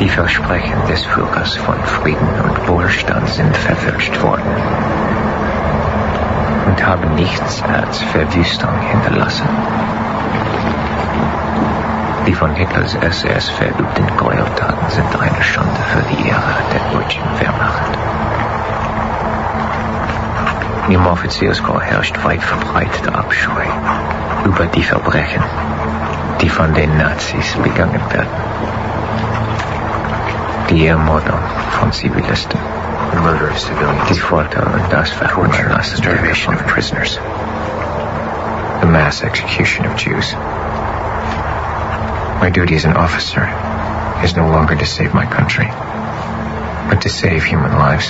Die Versprechen des Führers von Frieden und Wohlstand sind verwünscht worden und haben nichts als Verwüstung hinterlassen. Die von Hitlers SS verübten Gräueltaten sind eine Schande für die Ehre der deutschen Wehrmacht. Im Offizierskorps herrscht weit verbreiteter Abscheu über die Verbrechen, die von den Nazis begangen werden. Die Ermordung von Zivilisten, die Folter und das Verhungern lassen der Mission of prisoners, the mass execution of Jews. My duty as an officer is no longer to save my country, but to save human lives.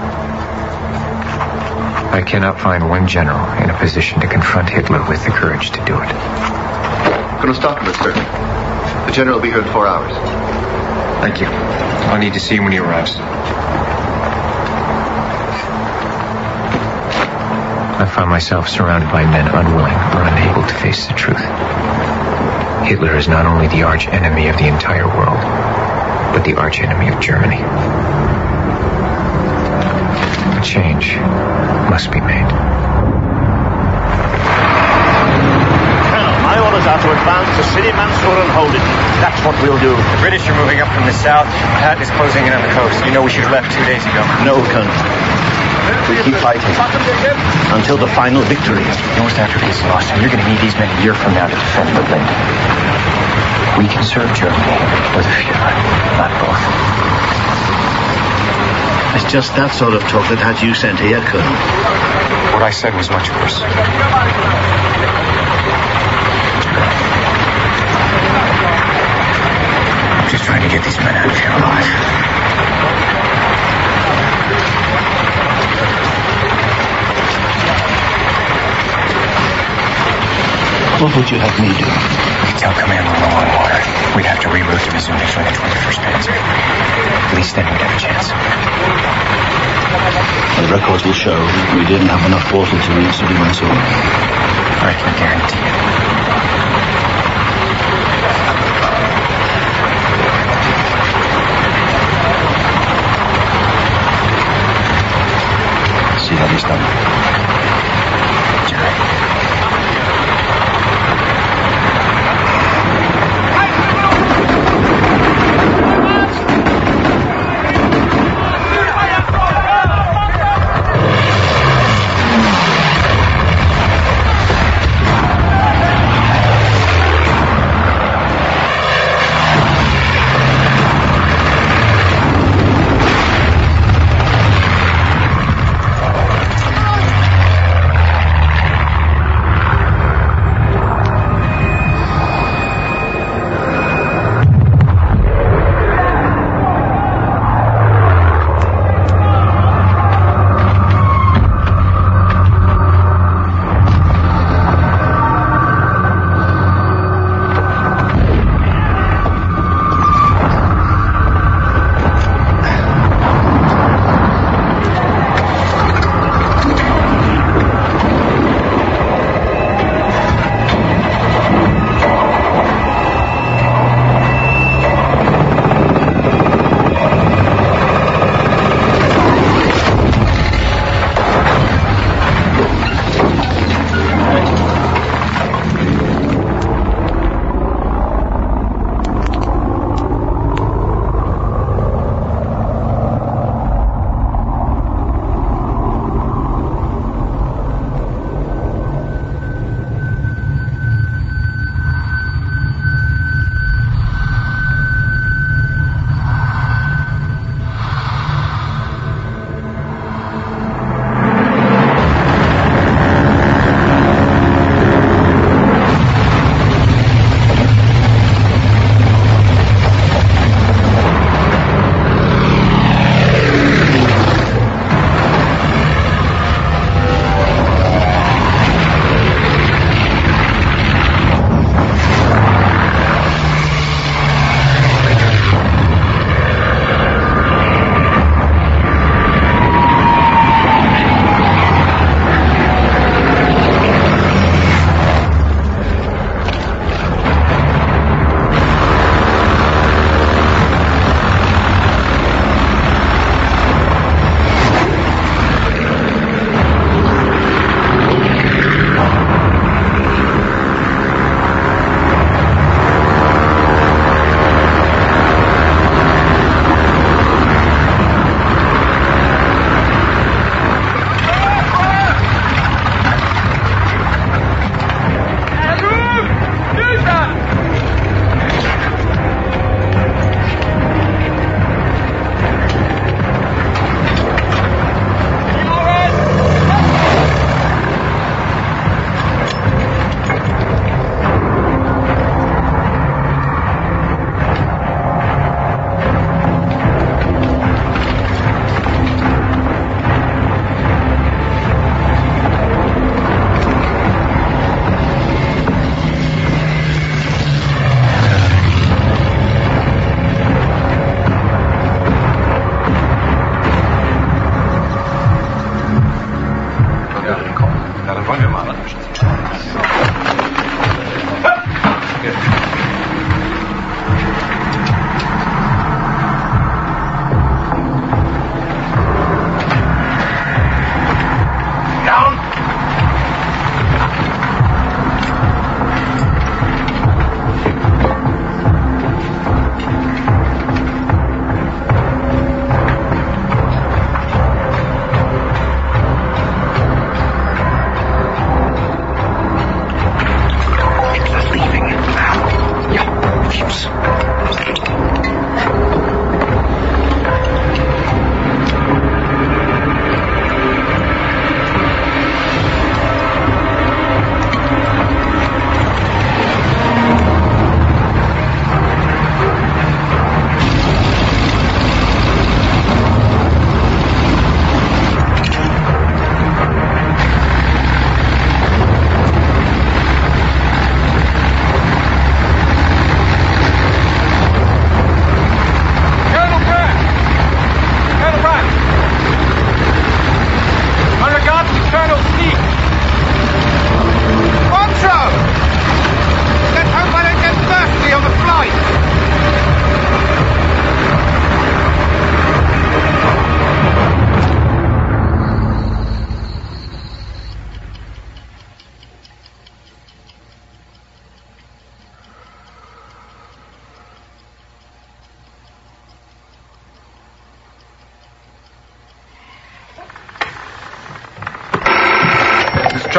I cannot find one general in a position to confront Hitler with the courage to do it. Colonel Stockenberg, sir. The general will be here in 4 hours. Thank you. I'll need to see him when he arrives. I find myself surrounded by men unwilling or unable to face the truth. Hitler is not only the arch enemy of the entire world, but the arch enemy of Germany. A change must be made. My orders are to advance to Sidi Mansour and hold it. That's what we'll do. The British are moving up from the south. Manhattan is closing in on the coast. You know we should have left 2 days ago. No, Colonel. We keep fighting until the final victory. North Africa is lost, and you're going to need these men a year from now to defend Berlin. We can serve Germany or the Fuhrer, not both. It's just that sort of talk that had you sent here, Colonel. What I said was much worse. I'm just trying to get these men out of here alive. What would you have me do? Tell command we're low on water. We'd have to reroute to Missouri join the 21st Panzer. At least then we'd have a chance. The records will show we didn't have enough water to reach Sidi Mansour. I can guarantee it. See how he's done.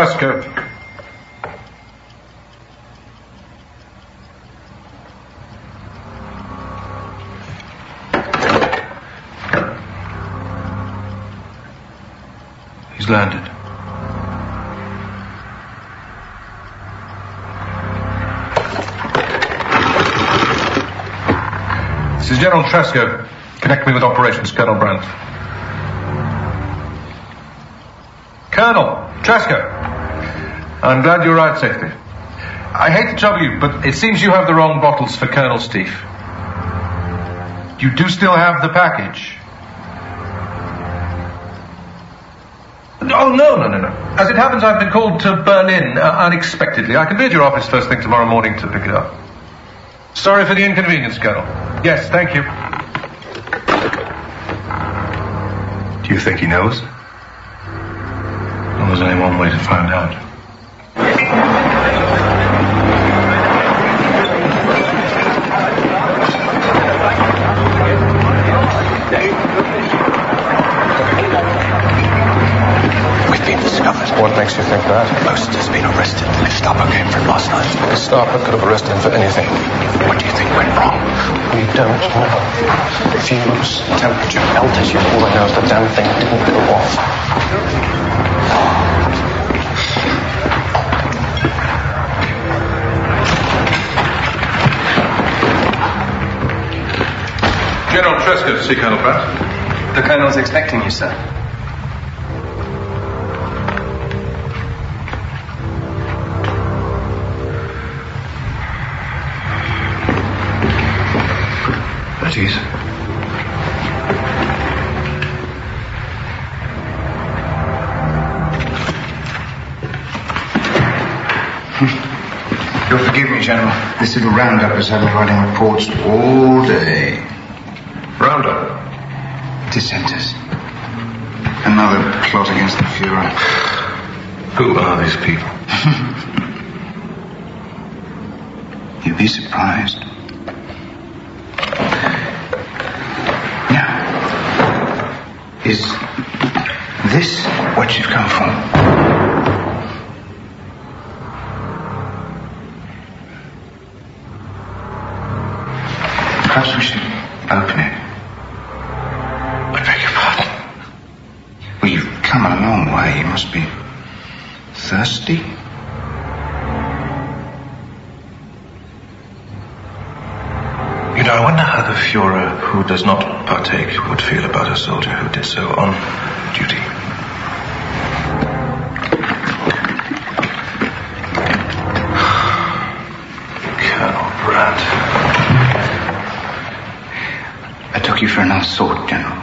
Tresco. He's landed. This is General Tresco. Connect me with operations, Colonel Brandt. Colonel Tresco, I'm glad you arrived safely. I hate to trouble you, but it seems you have the wrong bottles for Colonel Steve. You do still have the package? Oh, no. As it happens, I've been called to Berlin unexpectedly. I can be at your office first thing tomorrow morning to pick it up. Sorry for the inconvenience, Colonel. Yes, thank you. Do you think he knows? Well, there's only one way to find out. We've been discovered. What makes you think that? Most has been arrested. The Gestapo came for him last night. The Gestapo could have arrested him for anything. What do you think went wrong? We don't know. Fumes, temperature, altitude. All I know is the damn thing didn't go off. General Tresco to see Colonel Brandt. The Colonel's expecting you, sir. At ease. You'll forgive me, General. This little roundup has had me writing reports all day. Roundup. Dissenters. Another plot against the Fuhrer. Who are these people? You'd be surprised. Now, is this what you've come for? Perhaps we should open it. I beg your pardon. Well, you've come a long way. You must be thirsty. You know, I wonder how the Fuhrer, who does not partake, would feel about a soldier who did so on duty. Colonel Brandt. I took you for another sort, General.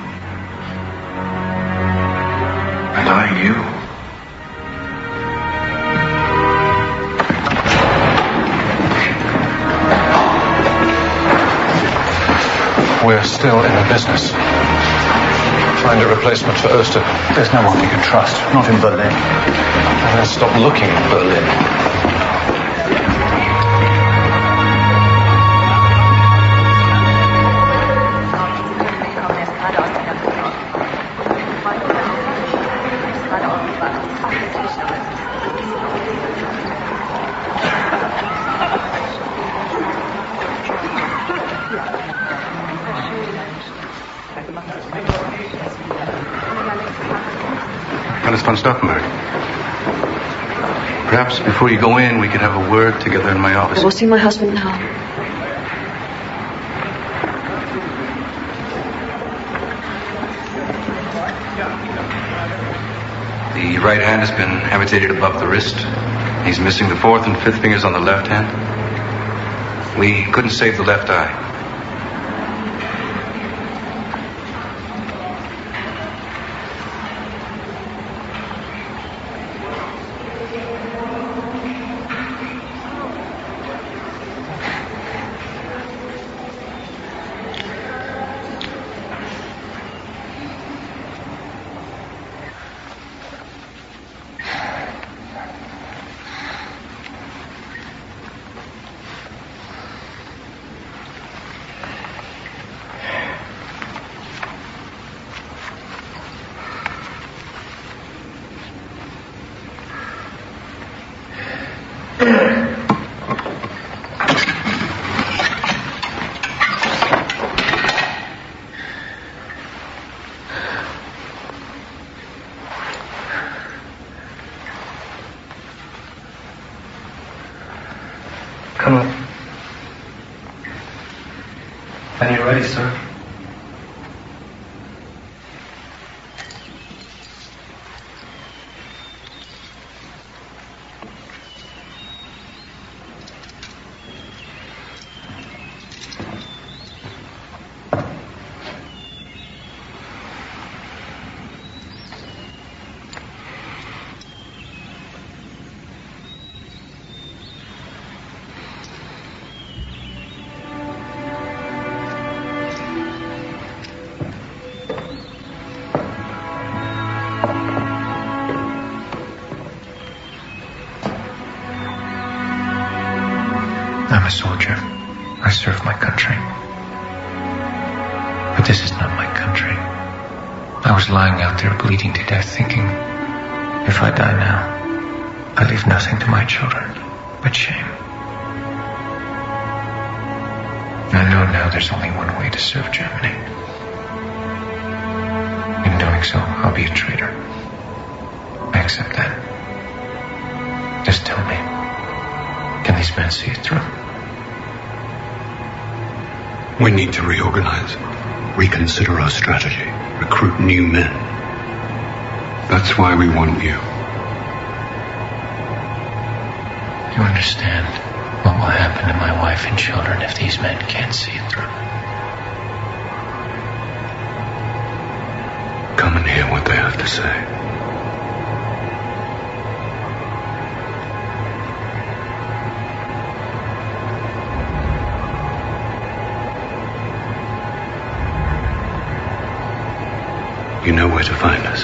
And I you. We're still in the business. Find a replacement for Oster. There's no one we can trust. Not in Berlin. And then stop looking in Berlin. Alice von Stauffenberg. Perhaps before you go in, we could have a word together in my office. I will see my husband now. The right hand has been amputated above the wrist. He's missing the fourth and fifth fingers on the left hand. We couldn't save the left eye. When you're ready, sir. I'm a soldier. I serve my country. But this is not my country. I was lying out there bleeding to death thinking, if I die now, I leave nothing to my children but shame. I know now there's only one way to serve Germany. In doing so, I'll be a traitor. I accept that. Just tell me, can these men see it through? We need to reorganize, reconsider our strategy, recruit new men. That's why we want you. You understand what will happen to my wife and children if these men can't see it through? Come and hear what they have to say. You know where to find us.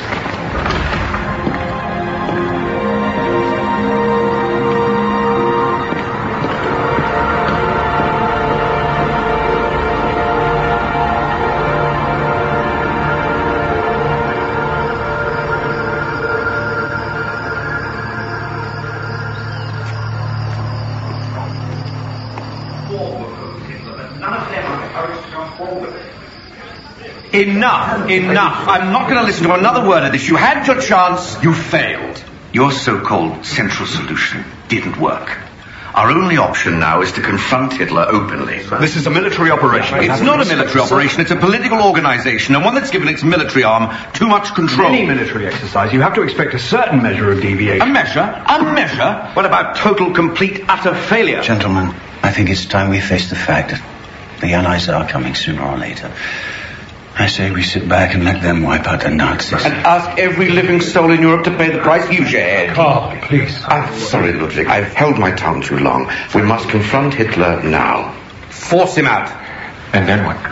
Enough. I'm not going to listen to another word of this. You had your chance. You failed. Your so-called central solution didn't work. Our only option now is to confront Hitler openly. This is a military operation. It's not a military operation. It's a political organization, and one that's given its military arm too much control. Any military exercise, you have to expect a certain measure of deviation. A measure? What about total, complete, utter failure? Gentlemen, I think it's time we face the fact that the Allies are coming sooner or later. I say we sit back and let them wipe out the Nazis. And ask every living soul in Europe to pay the price. Use your head. Carl, please. I'm sorry, Ludwig. I've held my tongue too long. We must confront Hitler now. Force him out. And then what?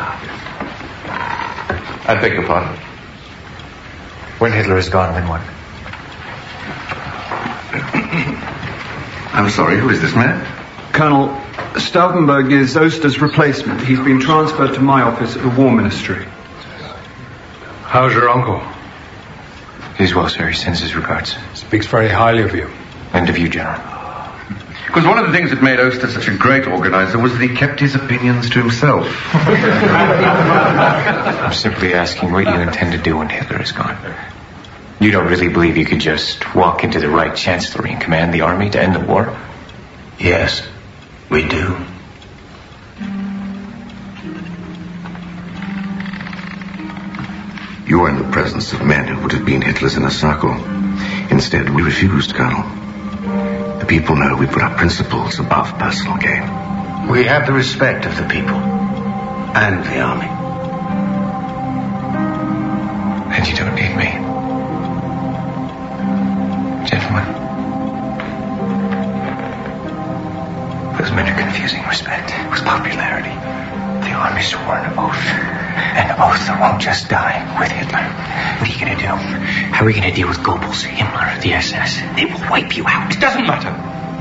I beg your pardon. When Hitler is gone, then what? I'm sorry, who is this man? Colonel Stauffenberg is Oster's replacement. He's been transferred to my office at the War Ministry. How's your uncle? He's well, sir. He sends his regards. Speaks very highly of you. And of you, General. Because one of the things that made Oster such a great organizer was that he kept his opinions to himself. I'm simply asking what you intend to do when Hitler is gone. You don't really believe you could just walk into the Reich Chancellery and command the army to end the war? Yes, we do. You are in the presence of men who would have been Hitler's inner circle. Instead, we refused, Colonel. The people know we put our principles above personal gain. We have the respect of the people and the army. And you don't need me. Gentlemen. Those men are confusing respect with popularity. The army swore an oath. An oath that won't just die with Hitler. What are you going to do? How are we going to deal with Goebbels, Himmler, the SS? They will wipe you out. It doesn't matter.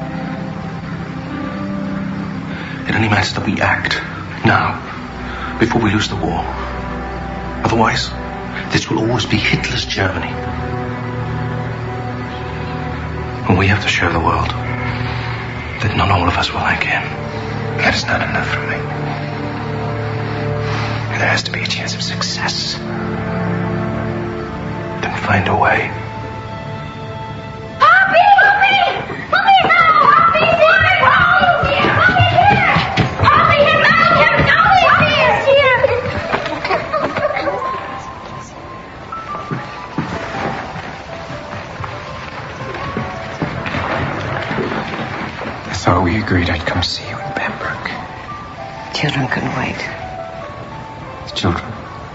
It only matters that we act now, before we lose the war. Otherwise, this will always be Hitler's Germany. And we have to show the world that not all of us will like him. That is not enough for me. There has to be a chance of success. Then find a way. Poppy! Poppy, no! Poppy, here! Poppy, here! Poppy, here! Poppy, here! agreed I'd come see you in Bamberg. Children couldn't wait. The children?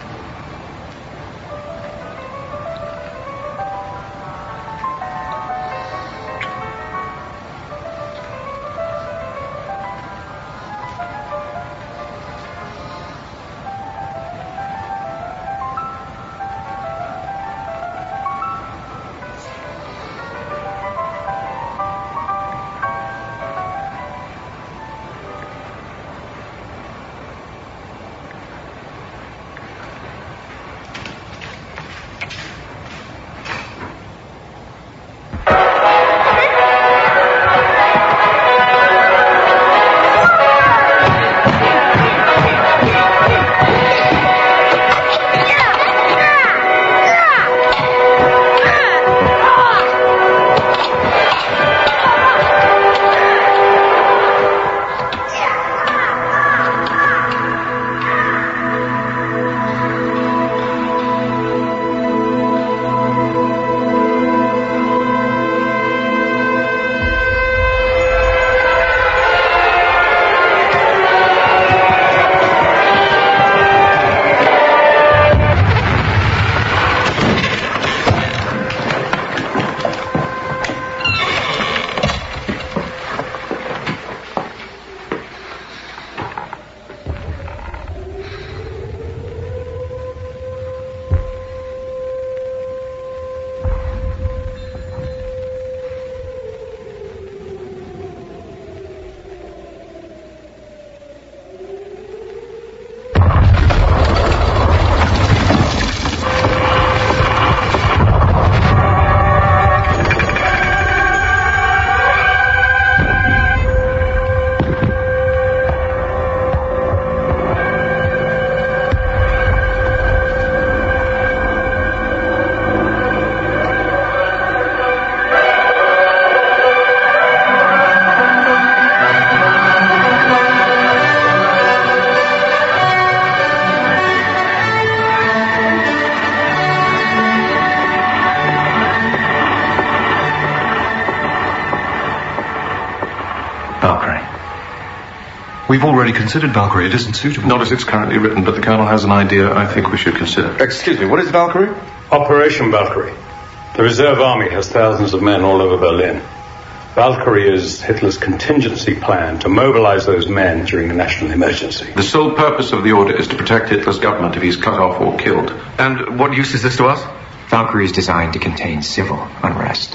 We've already considered Valkyrie. It isn't suitable. Not as it's currently written, but the Colonel has an idea I think we should consider. Excuse me, what is Valkyrie? Operation Valkyrie. The reserve army has thousands of men all over Berlin. Valkyrie is Hitler's contingency plan to mobilize those men during a national emergency. The sole purpose of the order is to protect Hitler's government if he's cut off or killed. And what use is this to us? Valkyrie is designed to contain civil unrest.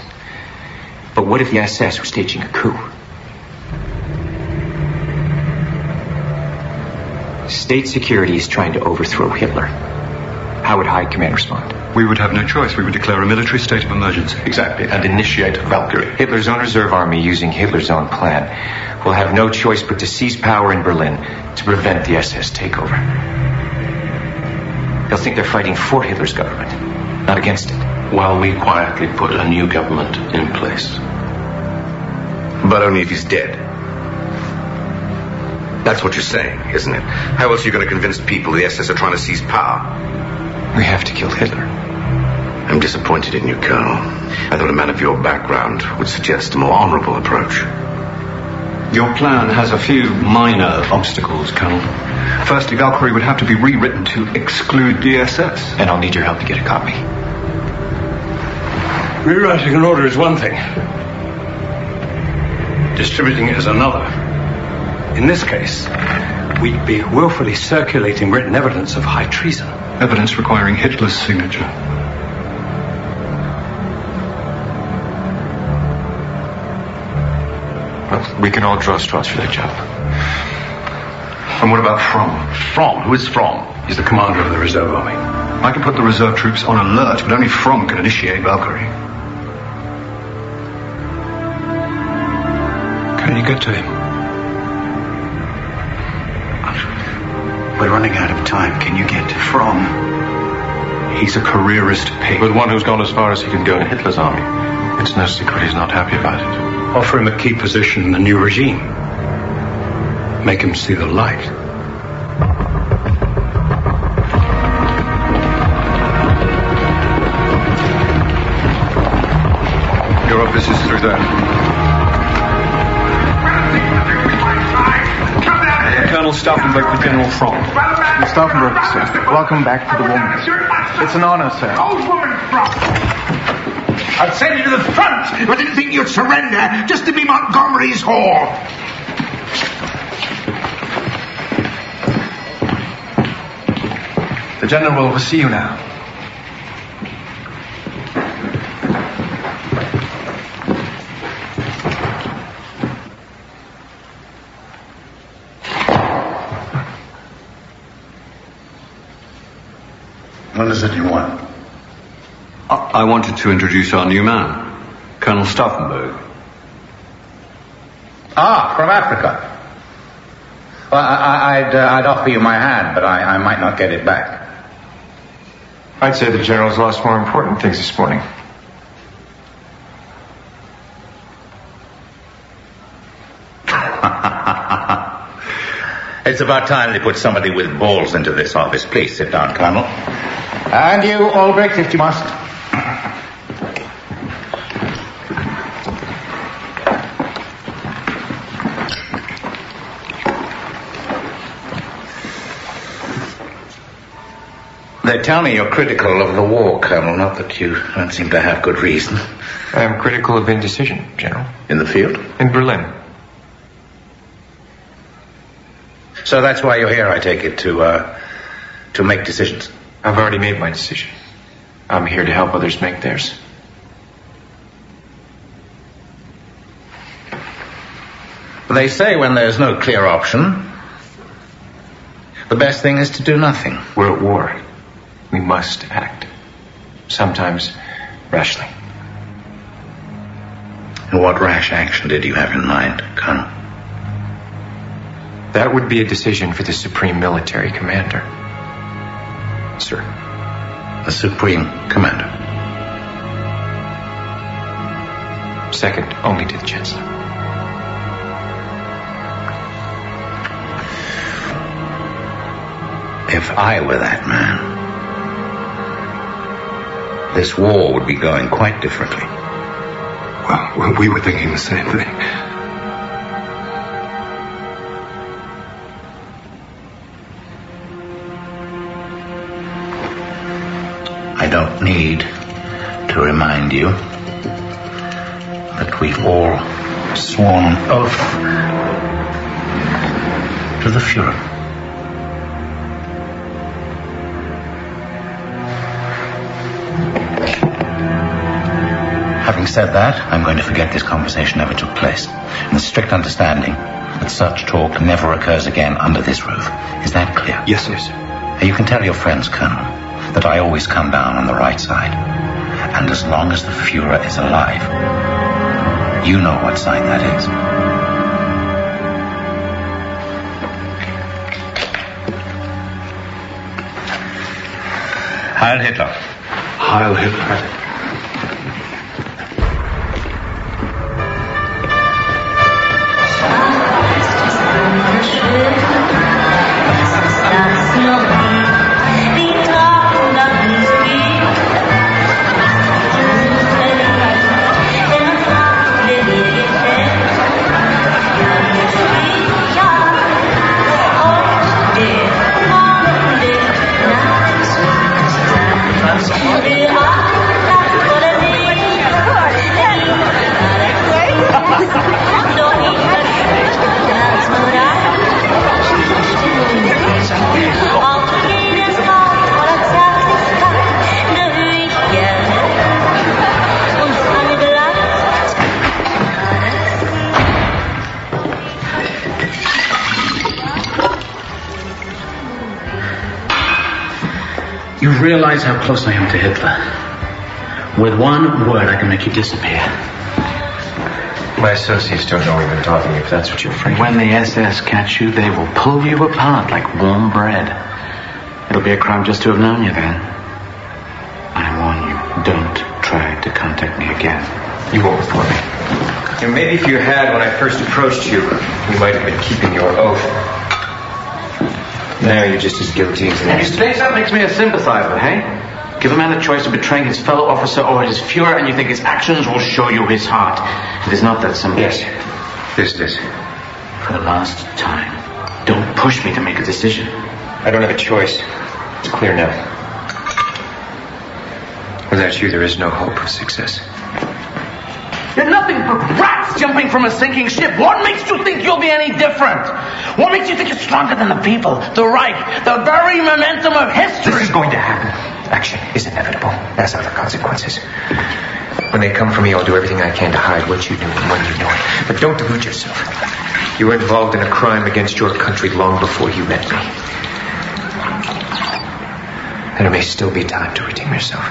But what if the SS were staging a coup? State security is trying to overthrow Hitler. How would High Command respond? We would have no choice. We would declare a military state of emergency. Exactly, and initiate Valkyrie. Hitler's own reserve army, using Hitler's own plan, will have no choice but to seize power in Berlin to prevent the SS takeover. They'll think they're fighting for Hitler's government, not against it. While we quietly put a new government in place. But only if he's dead. That's what you're saying, isn't it? How else are you going to convince people the SS are trying to seize power? We have to kill Hitler. I'm disappointed in you, Colonel. I thought a man of your background would suggest a more honorable approach. Your plan has a few minor obstacles, Colonel. Firstly, Valkyrie would have to be rewritten to exclude the SS. And I'll need your help to get a copy. Rewriting an order is one thing. Distributing it is another. In this case, we'd be willfully circulating written evidence of high treason. Evidence requiring Hitler's signature. Well, we can all draw straws for that job. And what about Fromm? Fromm? Who is Fromm? He's the commander of the reserve army. I can put the reserve troops on alert, but only Fromm can initiate Valkyrie. Can you get to him? We're running out of time. Can you get to Fromm? He's a careerist pig. With one who's gone as far as he can go in Hitler's army. It's no secret he's not happy about it. Offer him a key position in the new regime. Make him see the light. Your office is through there. Colonel Stauffenberg for General Front. Stauffenberg, sir. Welcome back to the woman. It's an honor, sir. Old woman front. I'd send you to the front if I didn't think you'd surrender just to be Montgomery's whore. The General will oversee you now. What is it you want? I wanted to introduce our new man, Colonel Stauffenberg. Ah, from Africa. Well, I'd offer you my hand, but I might not get it back. I'd say the General's lost more important things this morning. It's about time they put somebody with balls into this office. Please sit down, Colonel. And you, Albrecht, if you must. They tell me you're critical of the war, Colonel, not that you don't seem to have good reason. I am critical of indecision, General. In the field? In Berlin. So that's why you're here, I take it, to make decisions. I've already made my decision. I'm here to help others make theirs. They say when there's no clear option, the best thing is to do nothing. We're at war. We must act. Sometimes rashly. And what rash action did you have in mind, Colonel? That would be a decision for the Supreme Military Commander. Sir. The Supreme Commander. Second only to the Chancellor. If I were that man, this war would be going quite differently. Well, we were thinking the same thing. I don't need to remind you that we've all sworn an oath to the Fuhrer. Having said that, I'm going to forget this conversation ever took place, in the strict understanding that such talk never occurs again under this roof. Is that clear? Yes, sir. You can tell your friends, Colonel, that I always come down on the right side. And as long as the Fuhrer is alive, you know what side that is. Heil Hitler. Heil Hitler. You realize how close I am to Hitler. With one word, I can make you disappear. My associates don't know we've been talking, if that's what you're afraid of. When the SS catch you, they will pull you apart like warm bread. It'll be a crime just to have known you then. I warn you, don't try to contact me again. You won't report me. And maybe if you had when I first approached you, you might have been keeping your oath. Now you're just as guilty as You think that makes me a sympathizer, hey? Give a man a choice of betraying his fellow officer or his Fuhrer, and you think his actions will show you his heart. It is not that simple. Yes. This. For the last time, Don't push me to make a decision. I don't have a choice. It's clear now. Without you, there is no hope of success. You're nothing but rats jumping from a sinking ship. What makes you think you'll be any different? What makes you think you're stronger than the people, the Reich, the very momentum of history? This is going to happen. Action is inevitable, as are the consequences. When they come for me, I'll do everything I can to hide what you knew and when you knew it. But don't delude yourself. You were involved in a crime against your country long before you met me. There may still be time to redeem yourself.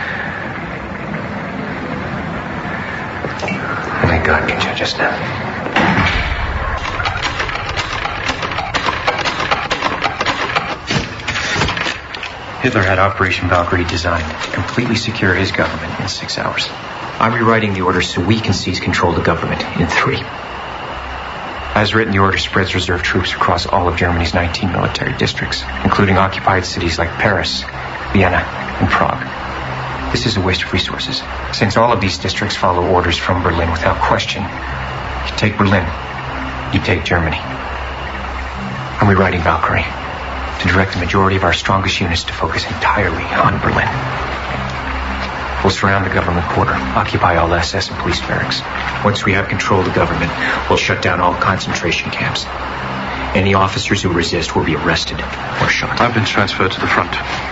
Only God can judge us now. Hitler had Operation Valkyrie designed to completely secure his government in 6 hours. I'm rewriting the orders so we can seize control of the government in 3. As written, the order spreads reserve troops across all of Germany's 19 military districts, including occupied cities like Paris, Vienna, and Prague. This is a waste of resources, since all of these districts follow orders from Berlin without question. You take Berlin, you take Germany. I'm rewriting Valkyrie to direct the majority of our strongest units to focus entirely on Berlin. We'll surround the government quarter, occupy all SS and police barracks. Once we have control of the government, we'll shut down all concentration camps. Any officers who resist will be arrested or shot. I've been transferred to the front.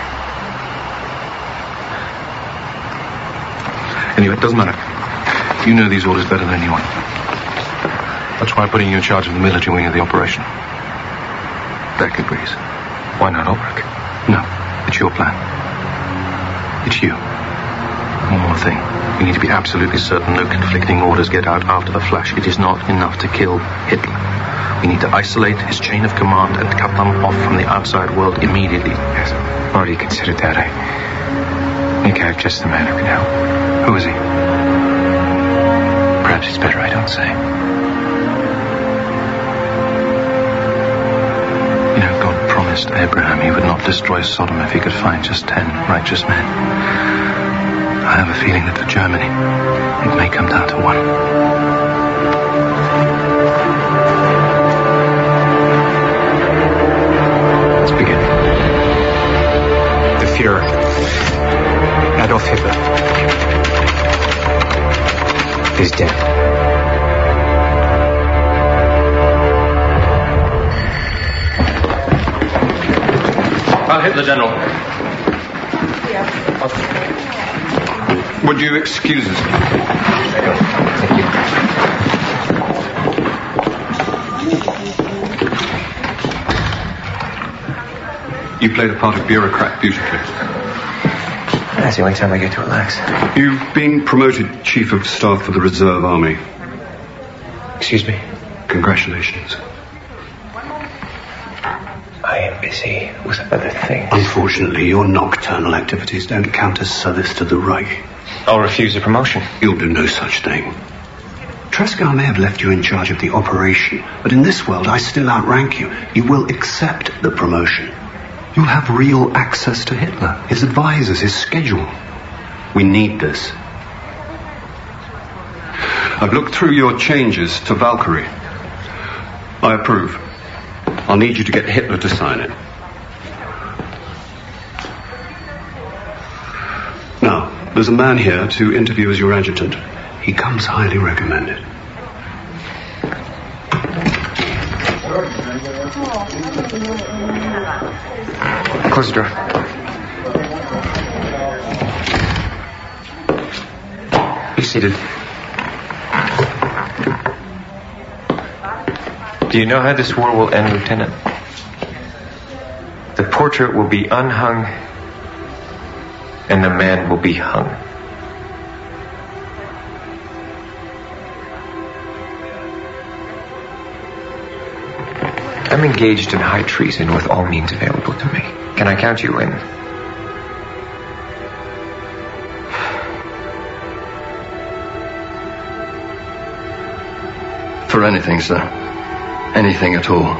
Anyway, it doesn't matter. You know these orders better than anyone. That's why I'm putting you in charge of the military wing of the operation. Beck agrees. Why not Ulrich? No, it's your plan. It's you. One more thing. We need to be absolutely certain no conflicting orders get out after the flash. It is not enough to kill Hitler. We need to isolate his chain of command and cut them off from the outside world immediately. Yes, I've already considered that. I think I have just the man who can help. Who is he? Perhaps it's better I don't say. You know, God promised Abraham he would not destroy Sodom if he could find just 10 righteous men. I have a feeling that for Germany, it may come down to 1. Let's begin. The Führer, Adolf Hitler, is dead. I'll hit the general. Would you excuse us? Thank you. You played the part of bureaucrat beautifully. That's the only time I get to relax. You've been promoted Chief of Staff for the Reserve Army. Excuse me? Congratulations. I am busy with other things. Unfortunately, your nocturnal activities don't count as service to the Reich. I'll refuse a promotion. You'll do no such thing. Trescar may have left you in charge of the operation, but in this world I still outrank you. You will accept the promotion. You'll have real access to Hitler, his advisors, his schedule. We need this. I've looked through your changes to Valkyrie. I approve. I'll need you to get Hitler to sign it. Now, there's a man here to interview as your adjutant. He comes highly recommended. Close the door. Be seated. Do you know how this war will end, Lieutenant? The portrait will be unhung, and the man will be hung. I'm engaged in high treason with all means available to me. Can I count you in? For anything, sir. Anything at all.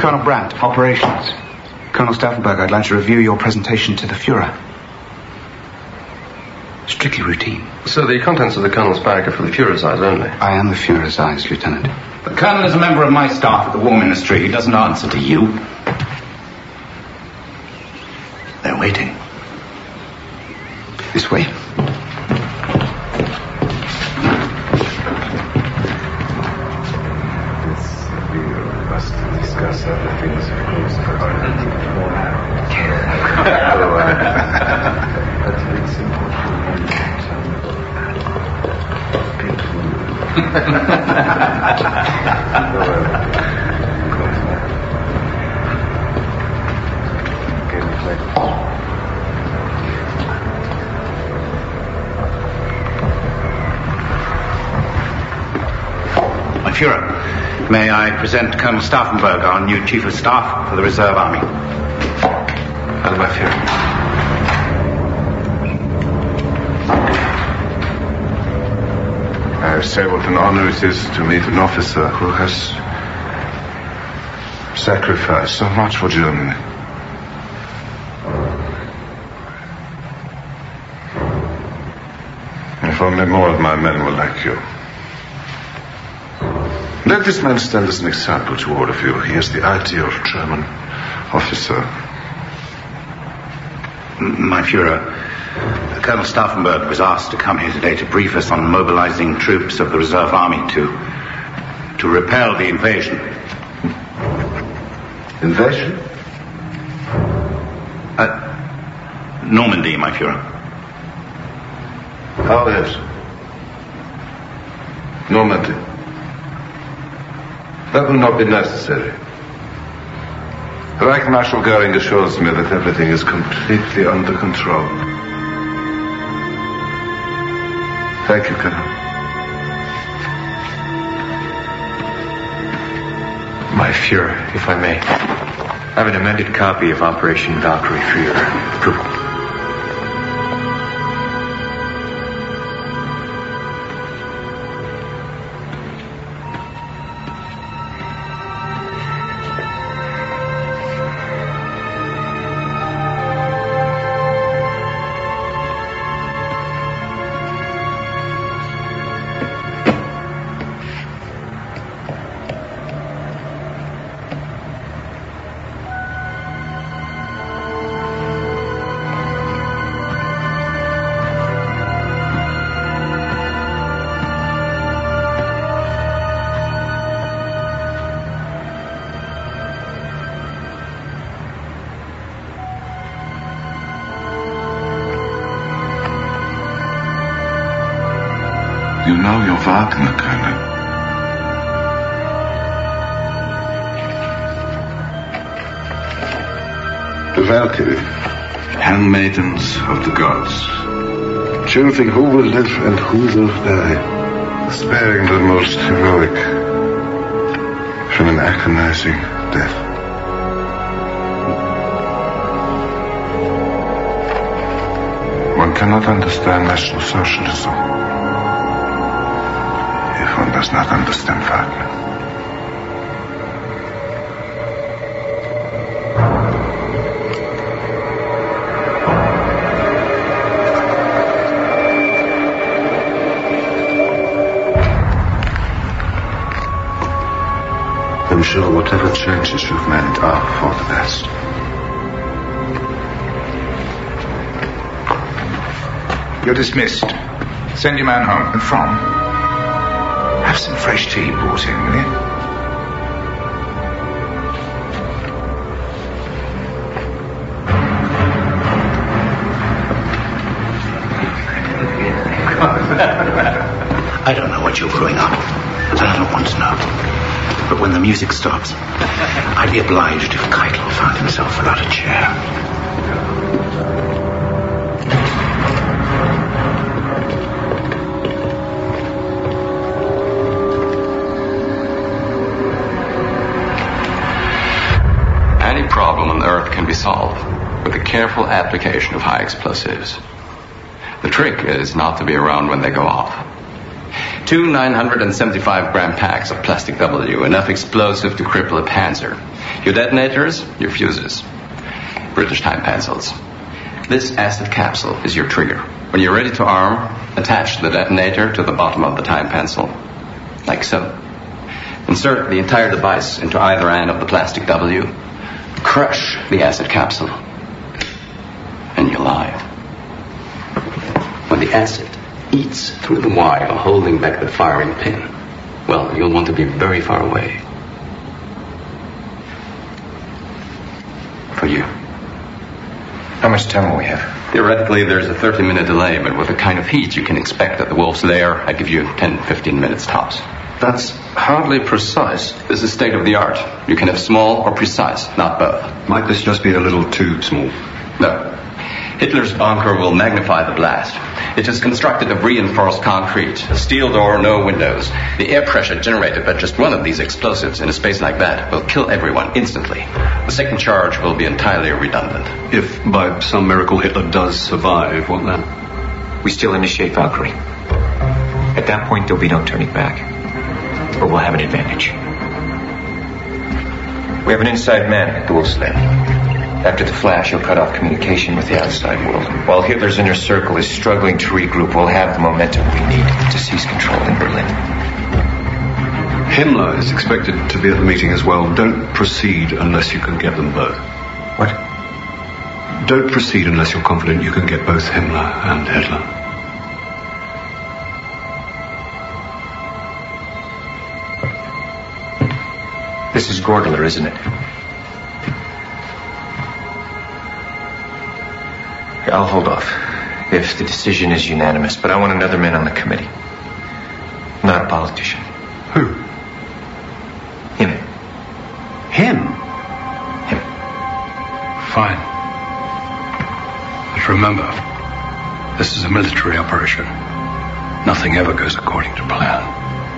Colonel Brandt, operations. Colonel Stauffenberg, I'd like to review your presentation to the Fuhrer. Strictly routine. So the contents of the Colonel's bag are for the Fuhrer's eyes only? I am the Fuhrer's eyes, Lieutenant. The Colonel is a member of my staff at the War Ministry. He doesn't answer to you. They're waiting. This way. We must discuss other things, of course, My Fuhrer, may I present Colonel Stauffenberg, our new Chief of Staff for the Reserve Army. Hello, my Fuhrer. I say what an honor it is to meet an officer who has sacrificed so much for Germany. If only more of my men were like you. Let this man stand as an example to all of you. He is the ideal German officer. My Fuhrer, Colonel Stauffenberg was asked to come here today to brief us on mobilizing troops of the Reserve Army to repel the invasion. Invasion? Normandy, my Fuhrer. How is? Normandy. That will not be necessary. Reich Marshal Goering assures me that everything is completely under control. Thank you, Colonel. My Fuhrer, if I may, I have an amended copy of Operation Valkyrie for your approval. You know your Wagner, Colonel. The Valkyrie, handmaidens of the gods, choosing who will live and who will die, sparing the most heroic from an agonizing death. One cannot understand National Socialism if one does not understand Wagner. I'm sure whatever changes you've made are for the best. You're dismissed. Send your man home. And from? Have some fresh tea brought in, will you? I don't know what you're brewing up, and I don't want to know. But when the music stops, I'd be obliged if Keitel found himself without a chair. Any problem on Earth can be solved with a careful application of high explosives. The trick is not to be around when they go off. 2 975-gram packs of plastic W, enough explosive to cripple a Panzer. Your detonators, your fuses. British time pencils. This acid capsule is your trigger. When you're ready to arm, attach the detonator to the bottom of the time pencil, like so. Insert the entire device into either end of the plastic W. Crush the acid capsule. And you're live. When the acid eats through the wire holding back the firing pin, well, you'll want to be very far away. For you. How much time will we have? Theoretically, there's a 30-minute delay, but with the kind of heat you can expect at the Wolf's Lair, I give you 10-15 minutes tops. That's hardly precise. This is state-of-the-art. You can have small or precise, not both. Might this just be a little too small? No. Hitler's bunker will magnify the blast. It is constructed of reinforced concrete, a steel door, no windows. The air pressure generated by just one of these explosives in a space like that will kill everyone instantly. The second charge will be entirely redundant. If by some miracle Hitler does survive, what then? We still initiate Valkyrie. At that point, there'll be no turning back. But we'll have an advantage. We have an inside man at the Wolf's Lair. After the flash, he'll cut off communication with the outside world. While Hitler's inner circle is struggling to regroup, we'll have the momentum we need to seize control in Berlin. Himmler is expected to be at the meeting as well. Don't proceed unless you can get them both. What? Don't proceed unless you're confident you can get both Himmler and Hitler. This is Gordler, isn't it? I'll hold off if the decision is unanimous, but I want another man on the committee. Not a politician. Who? Him. Him? Him. Fine. But remember, this is a military operation. Nothing ever goes according to plan.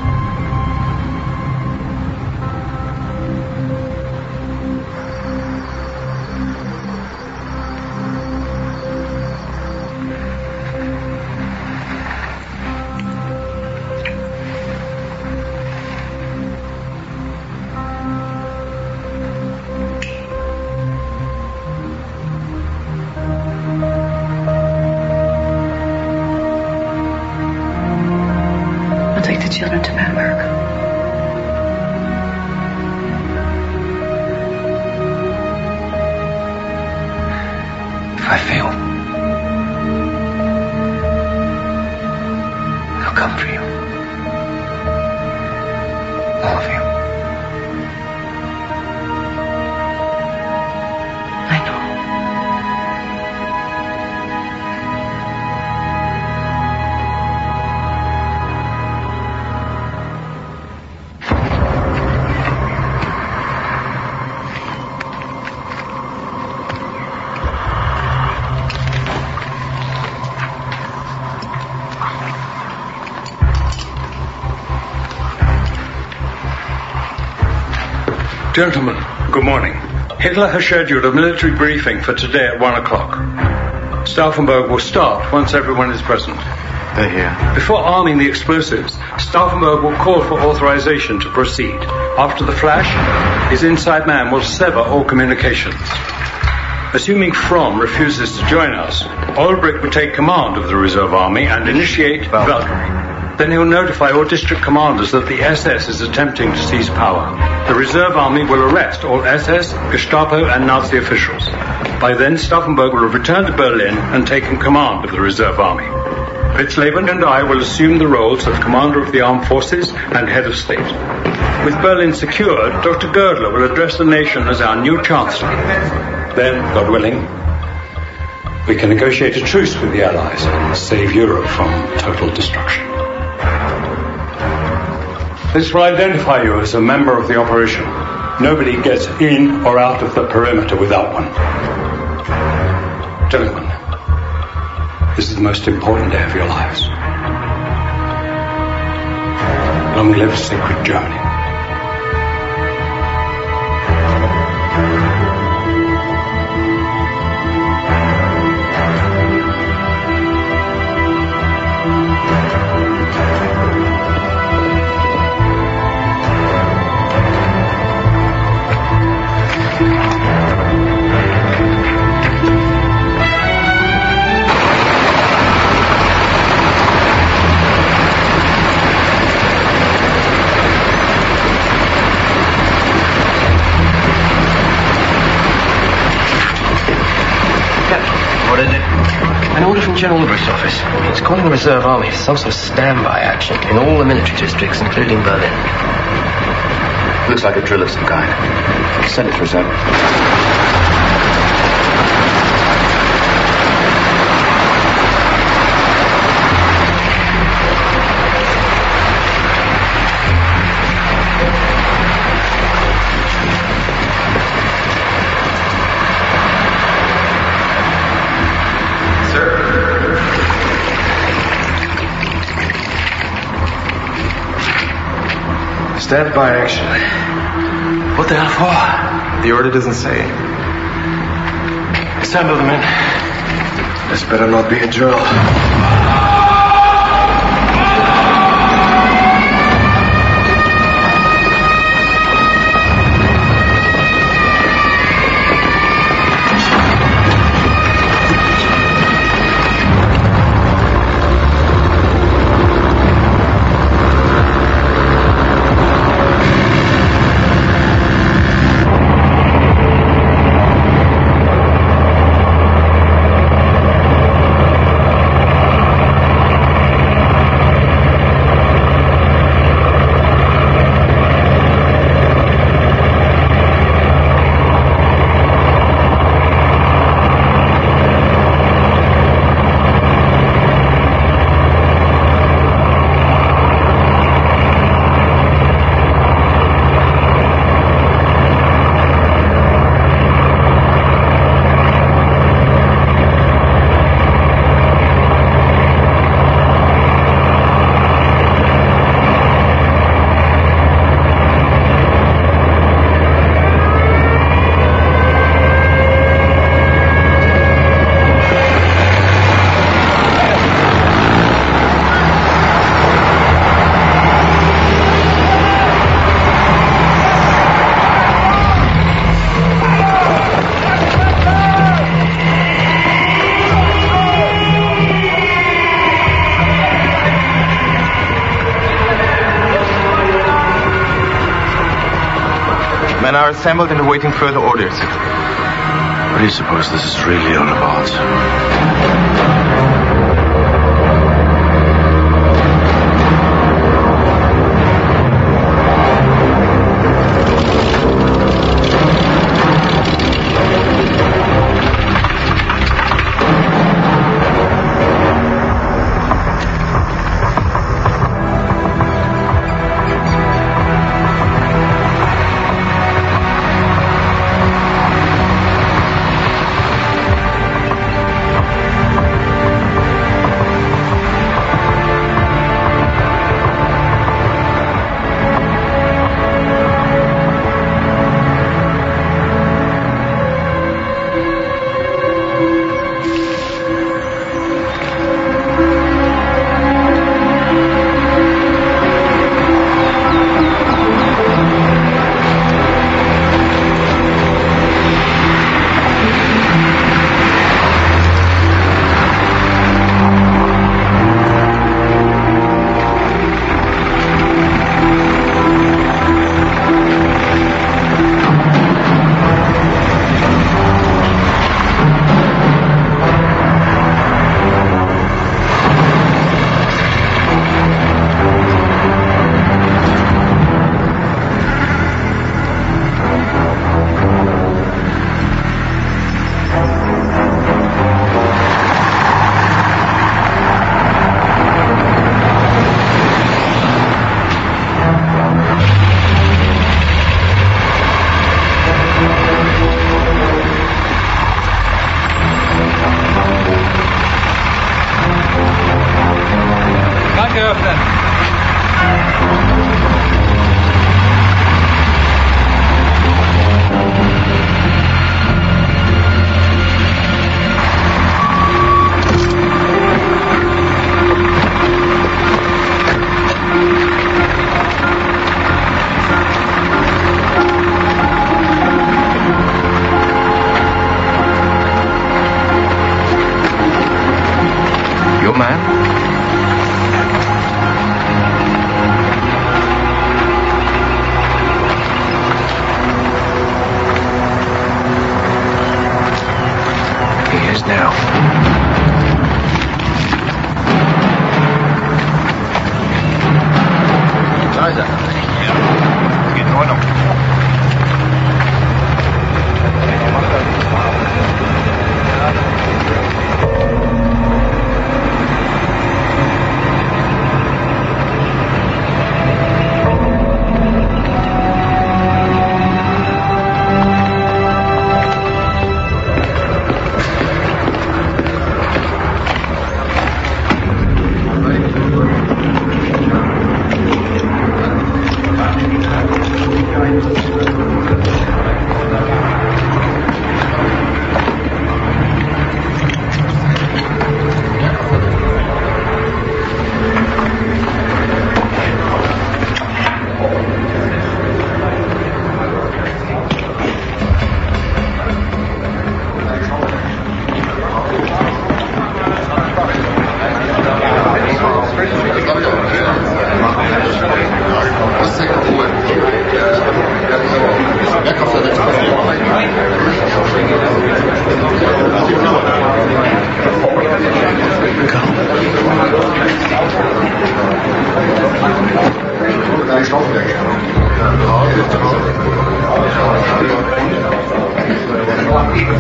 Children to Bamberg. If I fail, they'll come for you. All of you. I know. Gentlemen, good morning. Hitler has scheduled a military briefing for today at 1 o'clock. Stauffenberg will start once everyone is present. They're here. Before arming the explosives, Stauffenberg will call for authorization to proceed. After the flash, his inside man will sever all communications. Assuming Fromm refuses to join us, Ulbricht will take command of the reserve army and initiate Valkyrie. Then he'll notify all district commanders that the SS is attempting to seize power. The reserve army will arrest all SS, Gestapo and Nazi officials. By then, Stauffenberg will have returned to Berlin and taken command of the reserve army. Witzleben and I will assume the roles of commander of the armed forces and head of state. With Berlin secured, Dr. Gödler will address the nation as our new chancellor. Then, God willing, we can negotiate a truce with the Allies and save Europe from total destruction. This will identify you as a member of the operation. Nobody gets in or out of the perimeter without one. Gentlemen, this is the most important day of your lives. Long live sacred Germany. What is it? An order from General Ulbricht's office. It's calling the Reserve Army for some sort of standby action in all the military districts, including Berlin. Looks like a drill of some kind. Send it through, sir. Stand-by action. What the hell for? The order doesn't say. Assemble the men. This better not be a drill. Men are assembled and awaiting further orders. What do you suppose this is really all about?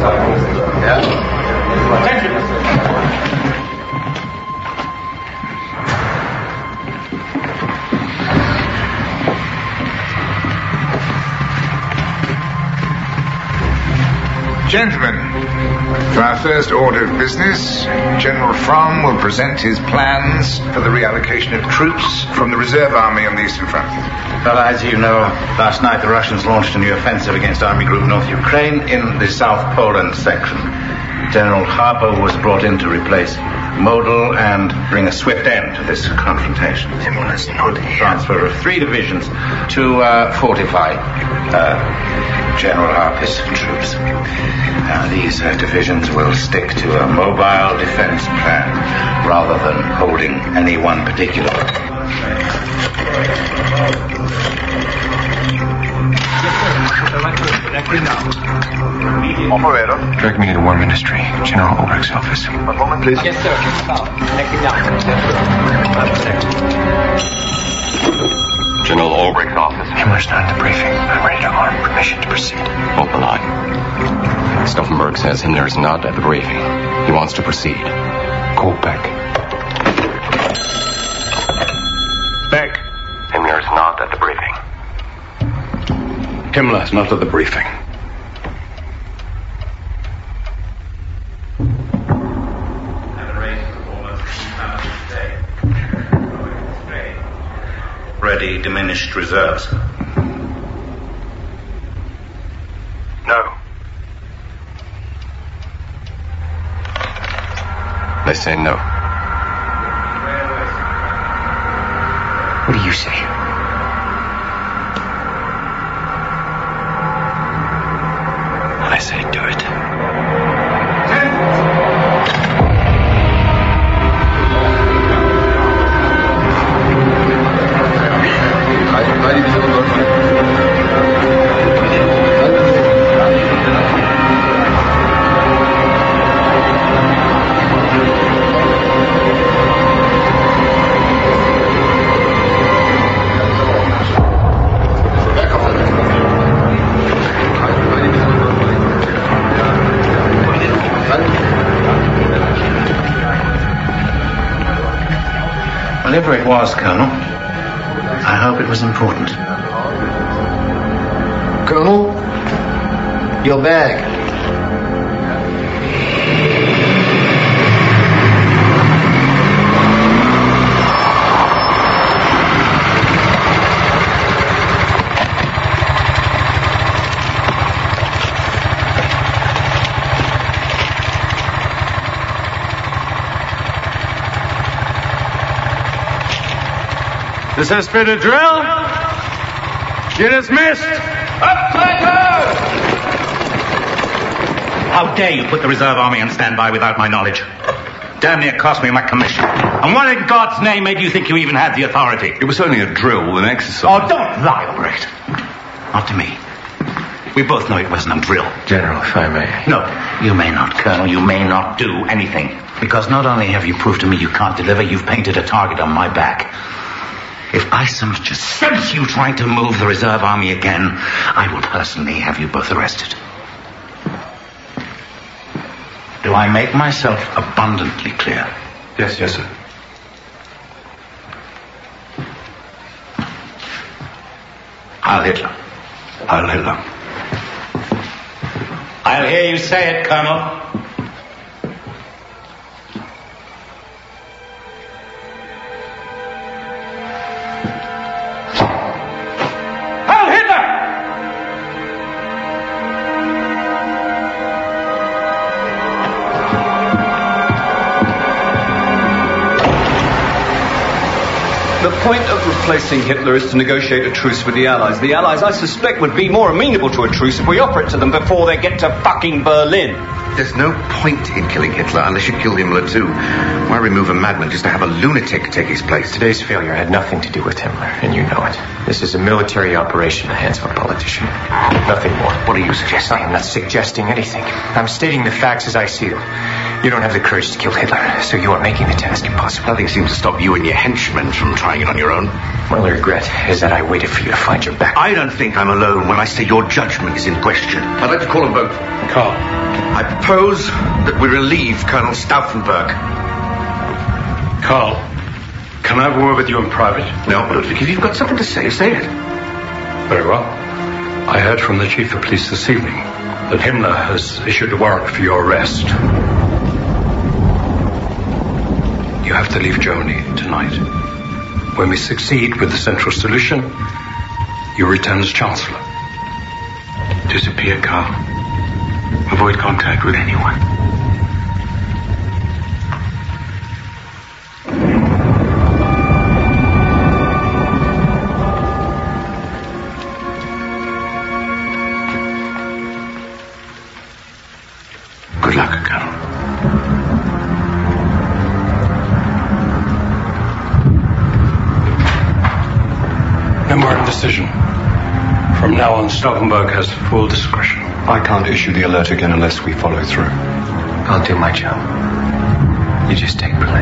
Gentlemen, for our first order of business, General Fromm will present his plans for the reallocation of troops from the reserve army on the Eastern Front. Well, as you know, last night the Russians launched a new offensive against Army Group North Ukraine in the South Poland section. General Harper was brought in to replace Model and bring a swift end to this confrontation. Himmler's not here. Transfer of 3 divisions to fortify General Harper's troops. These divisions will stick to a mobile defense plan rather than holding any one particular. Operator. Direct me to the War Ministry, General Ulbricht's office. One moment, please. Yes, sir. Connecting now. General Ulbricht's office. Himmler's not in the briefing. I'm ready to arm. Permission to proceed. Hold the line. Stauffenberg says Himmler is not at the briefing. He wants to proceed. Call Beck. Beck. Himmler is not at the briefing. Himmler is not at the briefing. Ready diminished reserves. No. They say no. What do you say? I say do it. Whatever it was, Colonel, I hope it was important. Colonel, your bag. This has been a drill. You're dismissed. Up, Plato! How dare you put the reserve army on standby without my knowledge? Damn near cost me my commission. And what in God's name made you think you even had the authority? It was only a drill, an exercise. Oh, don't lie, Ulbricht. Not to me. We both know it wasn't a drill. General, if I may. No, you may not, Colonel. You may not do anything. Because not only have you proved to me you can't deliver, you've painted a target on my back. If I so much as sense you trying to move the reserve army again, I will personally have you both arrested. Do I make myself abundantly clear? Yes, sir. Heil Hitler. Heil Hitler. I'll hear you say it, Colonel. The point of replacing Hitler is to negotiate a truce with the Allies. The Allies, I suspect, would be more amenable to a truce if we offer it to them before they get to fucking Berlin. There's no point in killing Hitler unless you kill Himmler too. Why remove a madman just to have a lunatic take his place? Today's failure had nothing to do with Himmler, and you know it. This is a military operation in the hands of a politician. Nothing more. What are you suggesting? I'm not suggesting anything. I'm stating the facts as I see them. You don't have the courage to kill Hitler, so you are making the task impossible. Nothing seems to stop you and your henchmen from trying it on your own. My only regret is that I waited for you to find your back. I don't think I'm alone when I say your judgment is in question. I'd like to call a vote. Carl. I propose that we relieve Colonel Stauffenberg. Carl, can I have a word with you in private? No, Ludwig, if you've got something to say, say it. Very well. I heard from the chief of police this evening that Himmler has issued a warrant for your arrest. You have to leave Germany tonight. When we succeed with the central solution, you return as Chancellor. Disappear, Carl. Avoid contact with anyone. Good luck, Colonel. Memorandum decision. From now on, Stauffenberg has full discretion. I can't issue the alert again unless we follow through. I'll do my job. You just take Berlin.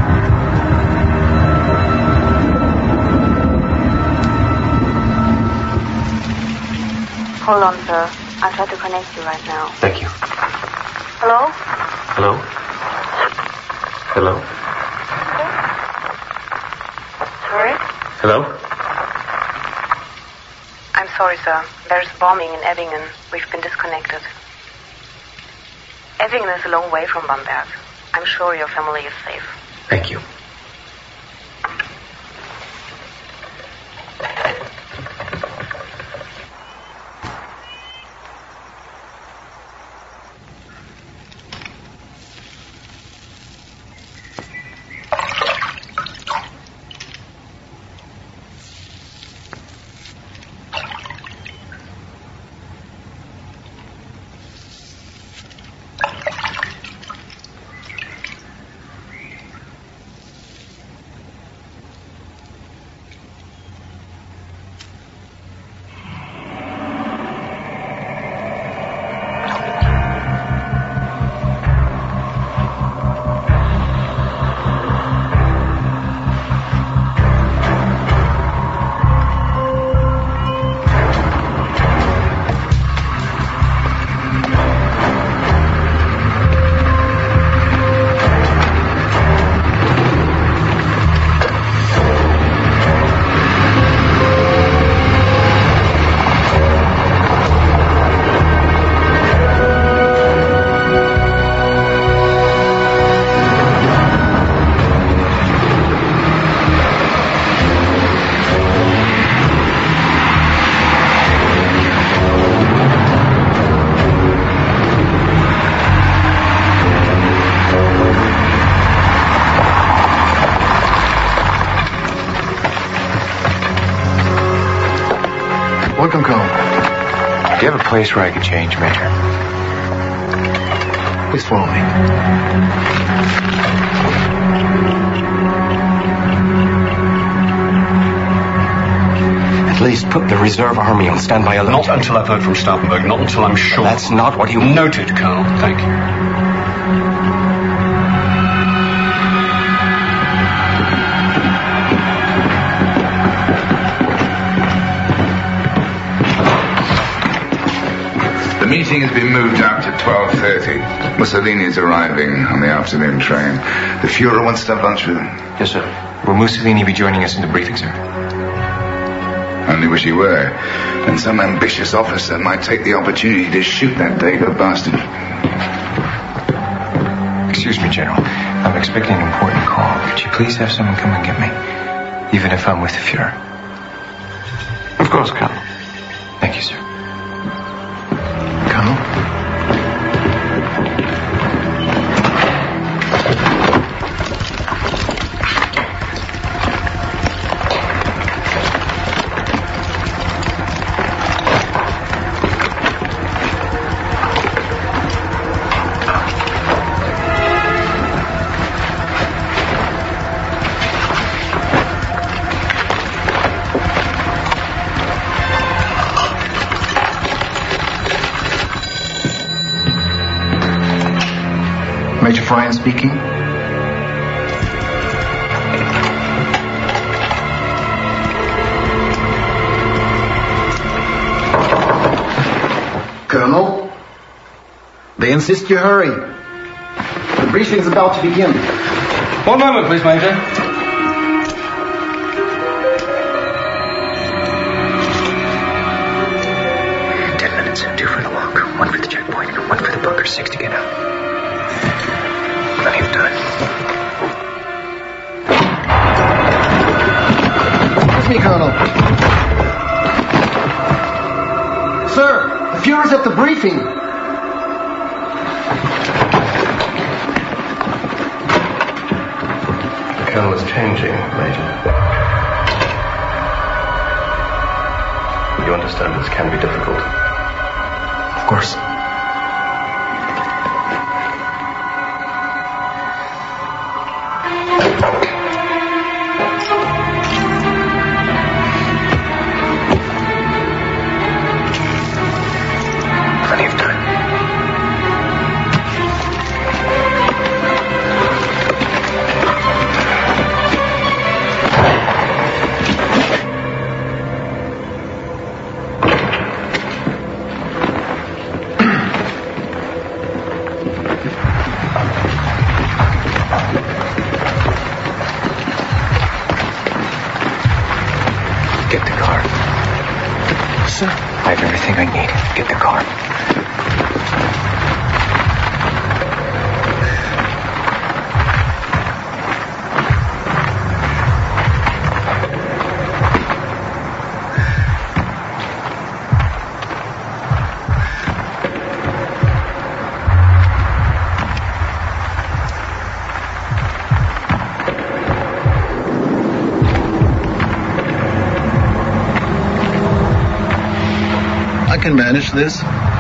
Hold on, sir. I'll try to connect you right now. Thank you. Hello? Hello? Hello? Sorry? Hello? I'm sorry, sir. There's bombing in Ebbingen. We've been disconnected. Ebbingen is a long way from Bamberg. I'm sure your family is safe. Thank you. Welcome, Colonel. Do you have a place where I can change, Major? Please follow me. At least put the reserve army on standby alert. Not until I've heard from Stauffenberg. Not until I'm sure. That's not what he... Noted, Colonel. Thank you. The meeting has been moved out to 12:30. Mussolini is arriving on the afternoon train. The Fuhrer wants to have lunch with him. Yes, sir. Will Mussolini be joining us in the briefing, sir? Only wish he were. Then some ambitious officer might take the opportunity to shoot that Dago bastard. Excuse me, General. I'm expecting an important call. Could you please have someone come and get me? Even if I'm with the Fuhrer. Of course, Colonel. Thank you, sir. Colonel? Major Fryan speaking. Colonel, they insist you hurry. The briefing is about to begin. One moment, please, Major. 10 minutes, 2 for the walk, 1 for the checkpoint, 1 for the bunker, 6 to get out. Plenty of time. Excuse me, Colonel. Sir, the Fuhrer's at the briefing. The Colonel is changing, Major. You understand this can be difficult. Of course. Plenty of time. Get the car. Sir, I have everything I need. Get the car. I can manage this.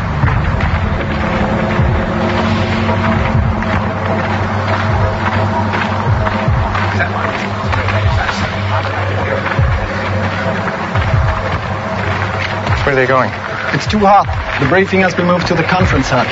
Where are they going? It's too hot. The briefing has been moved to the conference hut.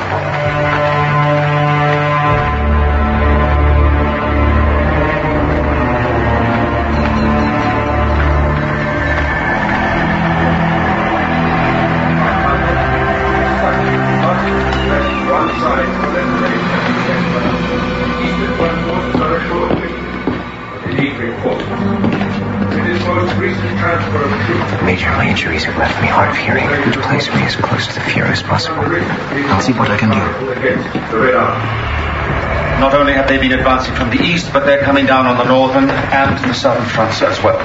Major, my injuries have left me hard of hearing. Would you place me as close to the Fuhrer as possible? I'll see what I can do. Not only have they been advancing from the east, but they're coming down on the northern and the southern fronts as well.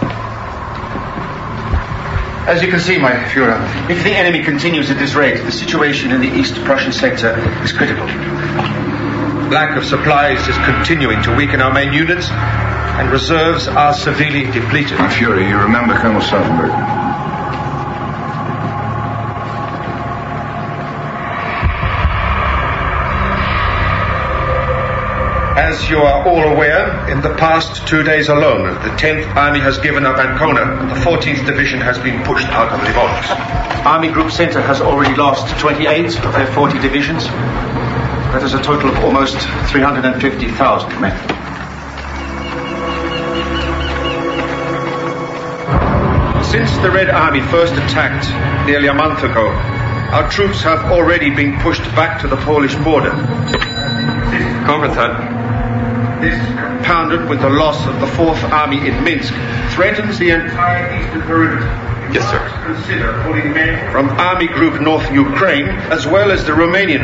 As you can see, my Führer, if the enemy continues at this rate, the situation in the East Prussian sector is critical. Lack of supplies is continuing to weaken our main units, and reserves are severely depleted. My Fuhrer, you remember Colonel Stauffenberg? As you are all aware, in the past 2 days alone, the 10th Army has given up Ancona, and the 14th Division has been pushed out of Livorno. Army Group Center has already lost 28 of their 40 divisions. That is a total of almost 350,000 men. Since the Red Army first attacked nearly a month ago, our troops have already been pushed back to the Polish border. This, compounded with the loss of the 4th Army in Minsk, threatens the entire eastern perimeter. Yes, sir. Consider pulling men from Army Group North Ukraine as well as the Romanian.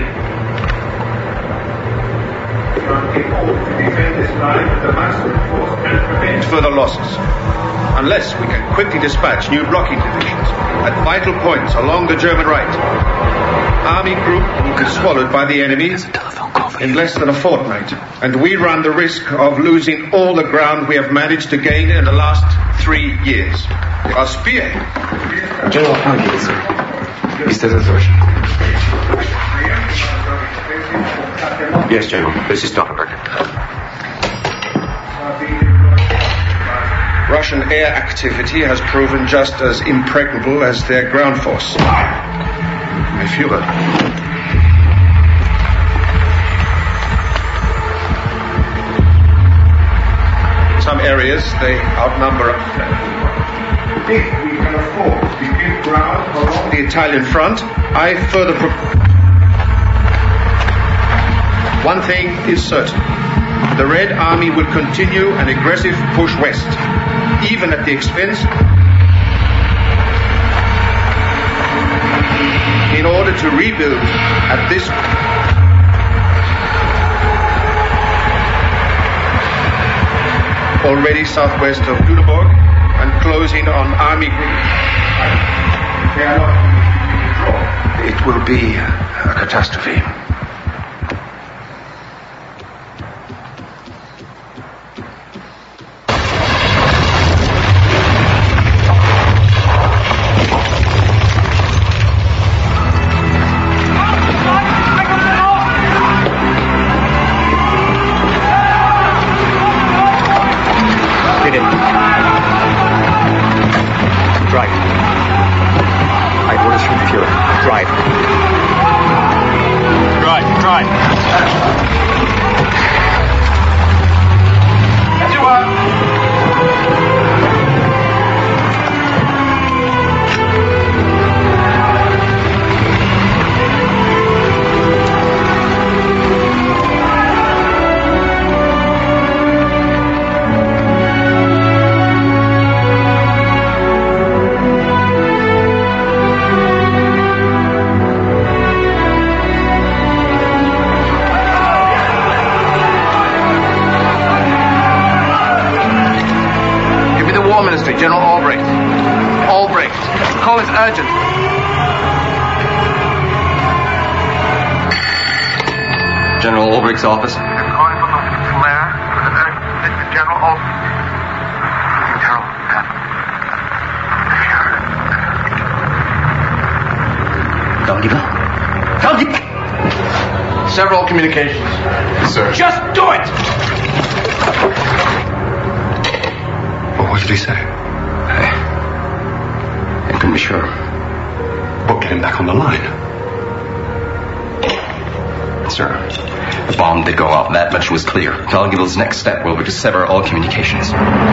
Defend this line with the maximum force and prevent further losses. Unless we can quickly dispatch new blocking divisions at vital points along the German right. Army Group will be swallowed by the enemy in less than a fortnight, and we run the risk of losing all the ground we have managed to gain in the last 3 years. Our spear. General Franklin, sir. Mr. Zazorz. Yes, General. This is Stauffenberg. Russian air activity has proven just as impregnable as their ground force. My Führer. some areas, they outnumber us. If we can afford to give ground along the Italian front, I further One thing is certain. The Red Army will continue an aggressive push west, even at the expense, in order to rebuild at this already southwest of Lüneburg and closing on Army groups. It will be a catastrophe. General Albrecht. Albrecht. Call is urgent. General Albrecht's office. I'm calling from the flare with an urgent visit to General Albrecht. General, Gaudible? Several communications. Sir. Just do it! What did he say? I couldn't be sure. What, get him back on the line? Sir, the bomb did go off. That much was clear. Talgibel's next step will be to sever all communications.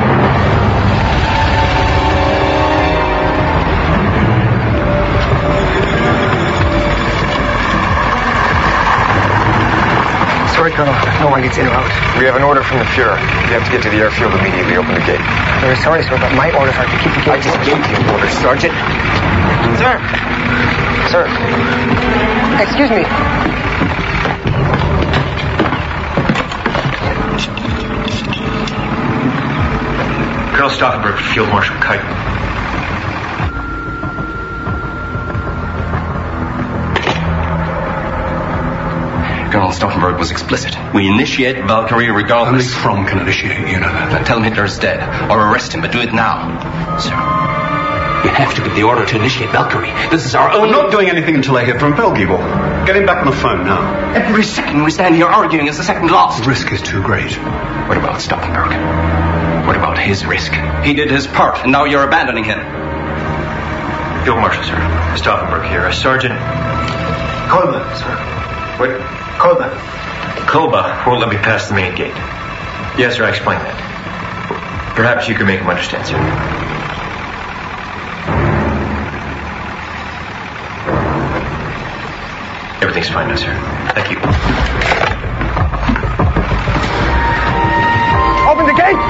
Sorry, Colonel. No one gets in or out. We have an order from the Fuhrer. You have to get to the airfield immediately. Open the gate. Very sorry, sir, but my orders are to keep the gate. I just gave you orders, Sergeant. Sir. Sir. Excuse me. Colonel Stauffenberg, Field Marshal Kite. Colonel Stauffenberg was explicit. We initiate Valkyrie regardless. Only Fromm can initiate, you know that. Then tell him Hitler's dead, or arrest him, but do it now. Sir, you have to give the order to initiate Valkyrie. This is our own... I'm not doing anything until I hear from Belgiebel. Get him back on the phone now. Every second we stand here arguing is a second lost. The risk is too great. What about Stauffenberg? What about his risk? He did his part, and now you're abandoning him. Field Marshal, sir. Stauffenberg here. Sergeant... Coleman, sir. What? Coleman. Kolba won't let me pass the main gate. Yes, sir, I explained that. Perhaps you can make him understand, sir. Everything's fine now, sir. Thank you. Open the gate!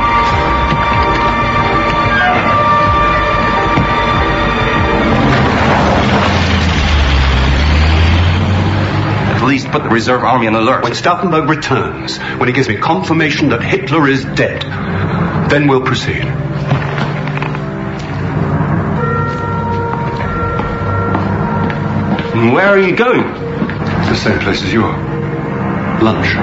At least put the reserve army on alert. When Stauffenberg returns, when he gives me confirmation that Hitler is dead, then we'll proceed. Where are you going? The same place as you are. Lunch.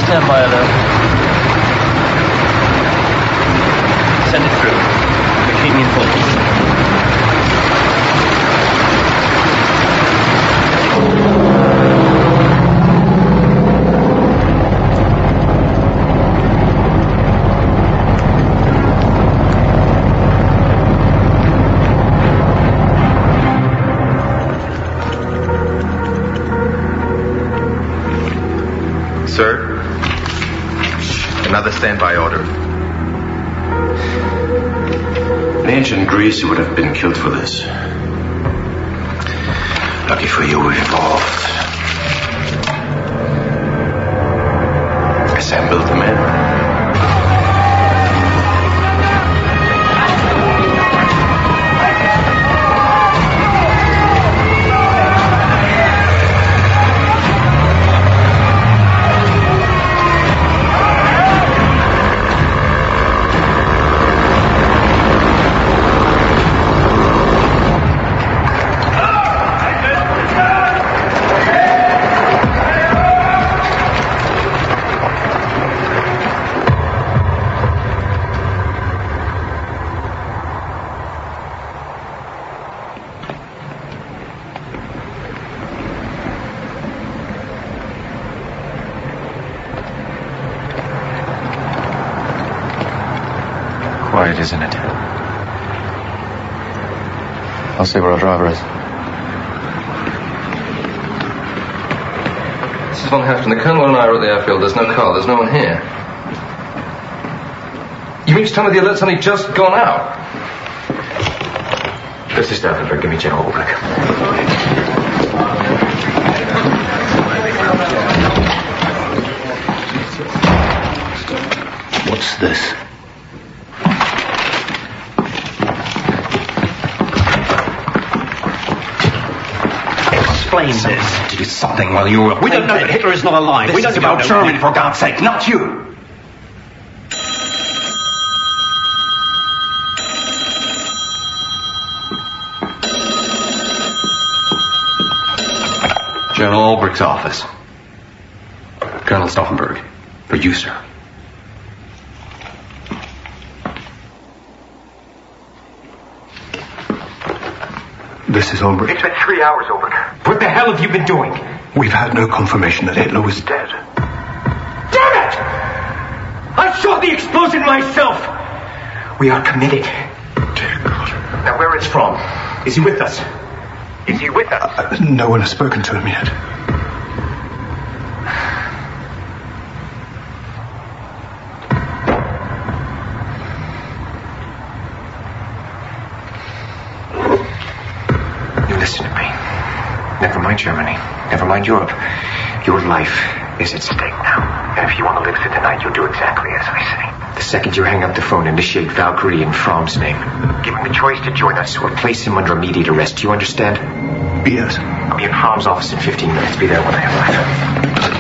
Stand by alert. Send it through. But keep me informed. Sir, another standby order. In ancient Greece, you would have been killed for this. Lucky for you, we're involved. Assemble the men. Quiet, isn't it? I'll see where our driver is. This is Von Hafton. The Colonel and I are at the airfield. There's no car. There's no one here. You mean to tell me the alert's only just gone out? This is Stauffenberg. Give me General Ulbrich. What's this? Explain this. Do something while you were... We don't know that Hitler is not alive. We don't know about Germany, for God's sake, not you. General Ulbricht's office. Colonel Stauffenberg. For you, sir. This is Ulbricht. It's been 3 hours, Ulbricht. What the hell have you been doing? We've had no confirmation that Hitler was dead. Damn it! I saw the explosion myself! We are committed. Dear God. Now, where is Fromm? Is he with us? Is he with us? No one has spoken to him yet. Listen to me. Never mind Germany. Never mind Europe. Your life is at stake now. And if you want to live through the night, you'll do exactly as I say. The second you hang up the phone, initiate Valkyrie in Fromm's name. Give him the choice to join us or place him under immediate arrest. Do you understand? Yes. I'll be in Fromm's office in 15 minutes. Be there when I arrive.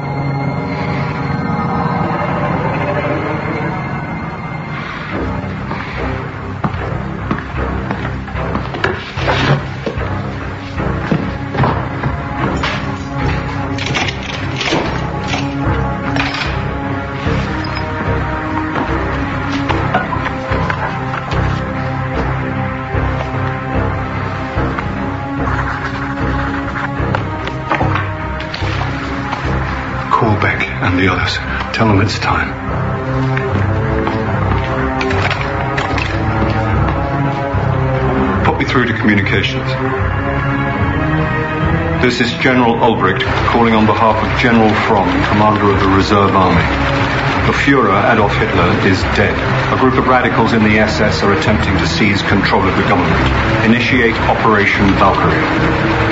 And the others. Tell them it's time. Put me through to communications. This is General Ulbricht calling on behalf of General Fromm, commander of the Reserve Army. The Führer, Adolf Hitler, is dead. A group of radicals in the SS are attempting to seize control of the government. Initiate Operation Valkyrie.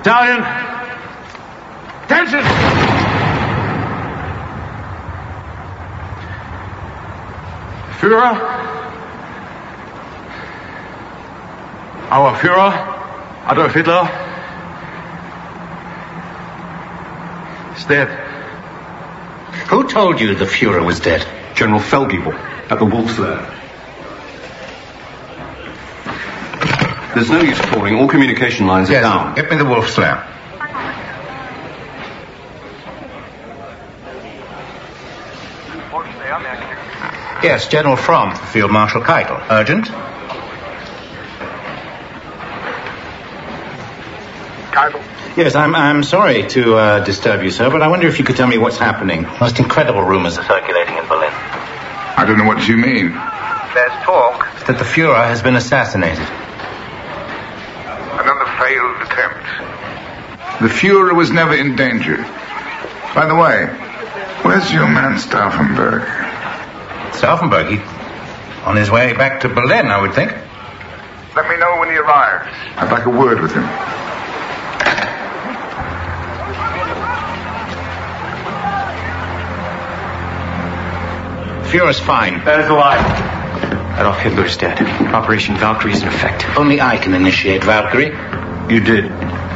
Stallion! Attention! Führer? Our Führer, Adolf Hitler, is dead. Who told you the Fuhrer was dead? General Feldgiebel at the Wolf's Lair. There's no use calling. All communication lines are down. Get me the Wolf's Lair. Yes, General Fromm, Field Marshal Keitel. Urgent? Keitel? Yes, I'm sorry to disturb you, sir, but I wonder if you could tell me what's happening. Most incredible rumors are circulating in Berlin. I don't know what you mean. There's talk. That the Fuhrer has been assassinated. Another failed attempt. The Fuhrer was never in danger. By the way, where's your man Stauffenberg? Stauffenberg? He on his way back to Berlin, I would think. Let me know when he arrives. I'd like a word with him. Fuhrer's fine. That is a lie. Adolf Hitler's dead. Operation Valkyrie is in effect. Only I can initiate Valkyrie. You did.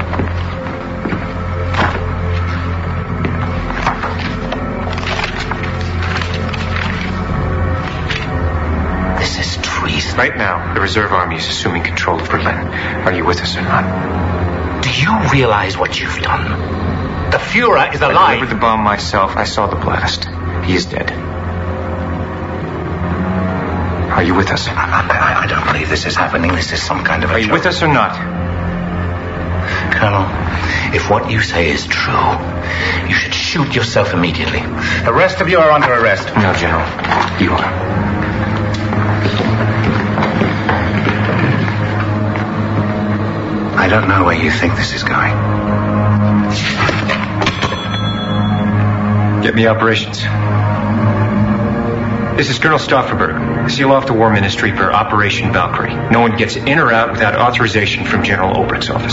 This is treason. Right now, the Reserve Army is assuming control of Berlin. Are you with us or not? Do you realize what you've done? The Fuhrer is alive. I delivered the bomb myself. I saw the blast. He is dead. Are you with us? I don't believe this is happening. This is some kind of a joke. Are you with us or not? Colonel, if what you say is true, you should shoot yourself immediately. The rest of you are under arrest. No, General. You are. I don't know where you think this is going. Get me operations. This is Colonel Stauffenberg. Seal off the War Ministry for Operation Valkyrie. No one gets in or out without authorization from General Obrecht's office.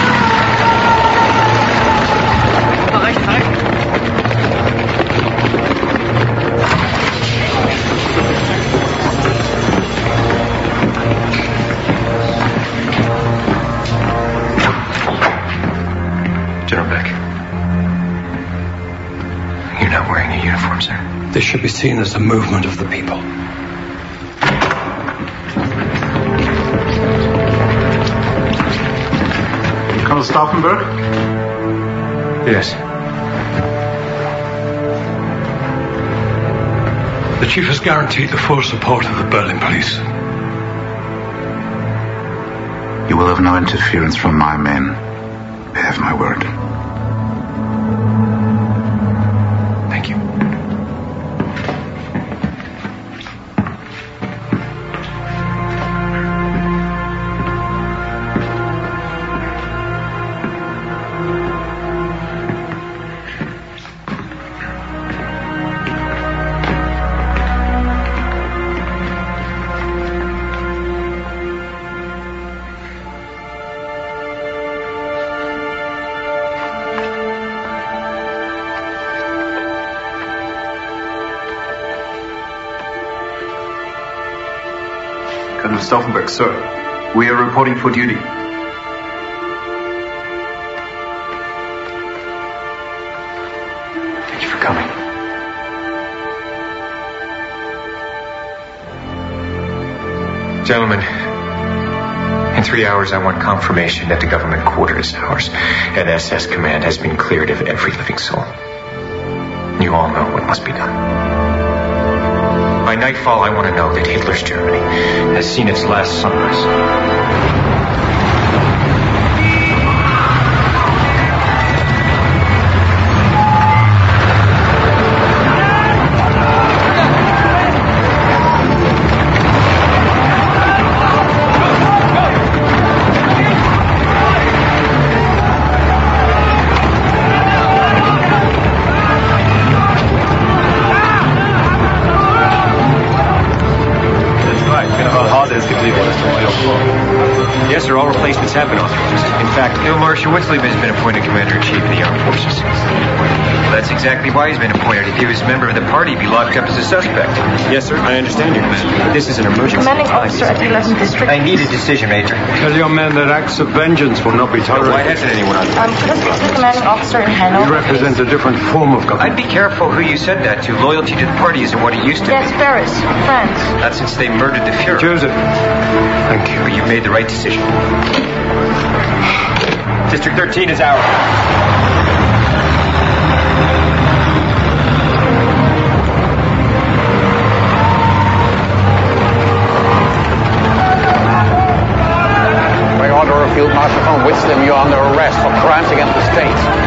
General Beck. You're not wearing a uniform, sir. This should be seen as a movement of the people. Colonel Stauffenberg? Yes. The chief has guaranteed the full support of the Berlin police. You will have no interference from my men. They have my word. Thank you. Colonel Stauffenberg, sir. We are reporting for duty. Thank you for coming. Gentlemen, in 3 hours I want confirmation that the government quarters ours and SS command has been cleared of every living soul. You all know what must be done. By nightfall, I want to know that Hitler's Germany has seen its last sunrise. Hard ist geblieben, das ist Yes, sir. All replacements have been authorized. In fact, Field Marshal Witzleben has been appointed Commander-in-Chief of the Armed Forces. Well, that's exactly why he's been appointed. If he was a member of the party, he'd be locked up as a suspect. Yes, sir. I understand you, Commander. But this is an emergency. Commanding officer at the 11th District. I need a decision, Major. Tell your men that acts of vengeance will not be tolerated. Why hasn't anyone on? Could I speak to the commanding officer in Hanover? You represent a different form of government. I'd be careful who you said that to. Loyalty to the party isn't what it used to Yes, be. Paris, France. Not since they murdered the Fuhrer. Joseph, thank you. But you've made the right decision. District 13 is ours. By order of Field Marshal von Witzleben, you're under arrest for crimes against the state.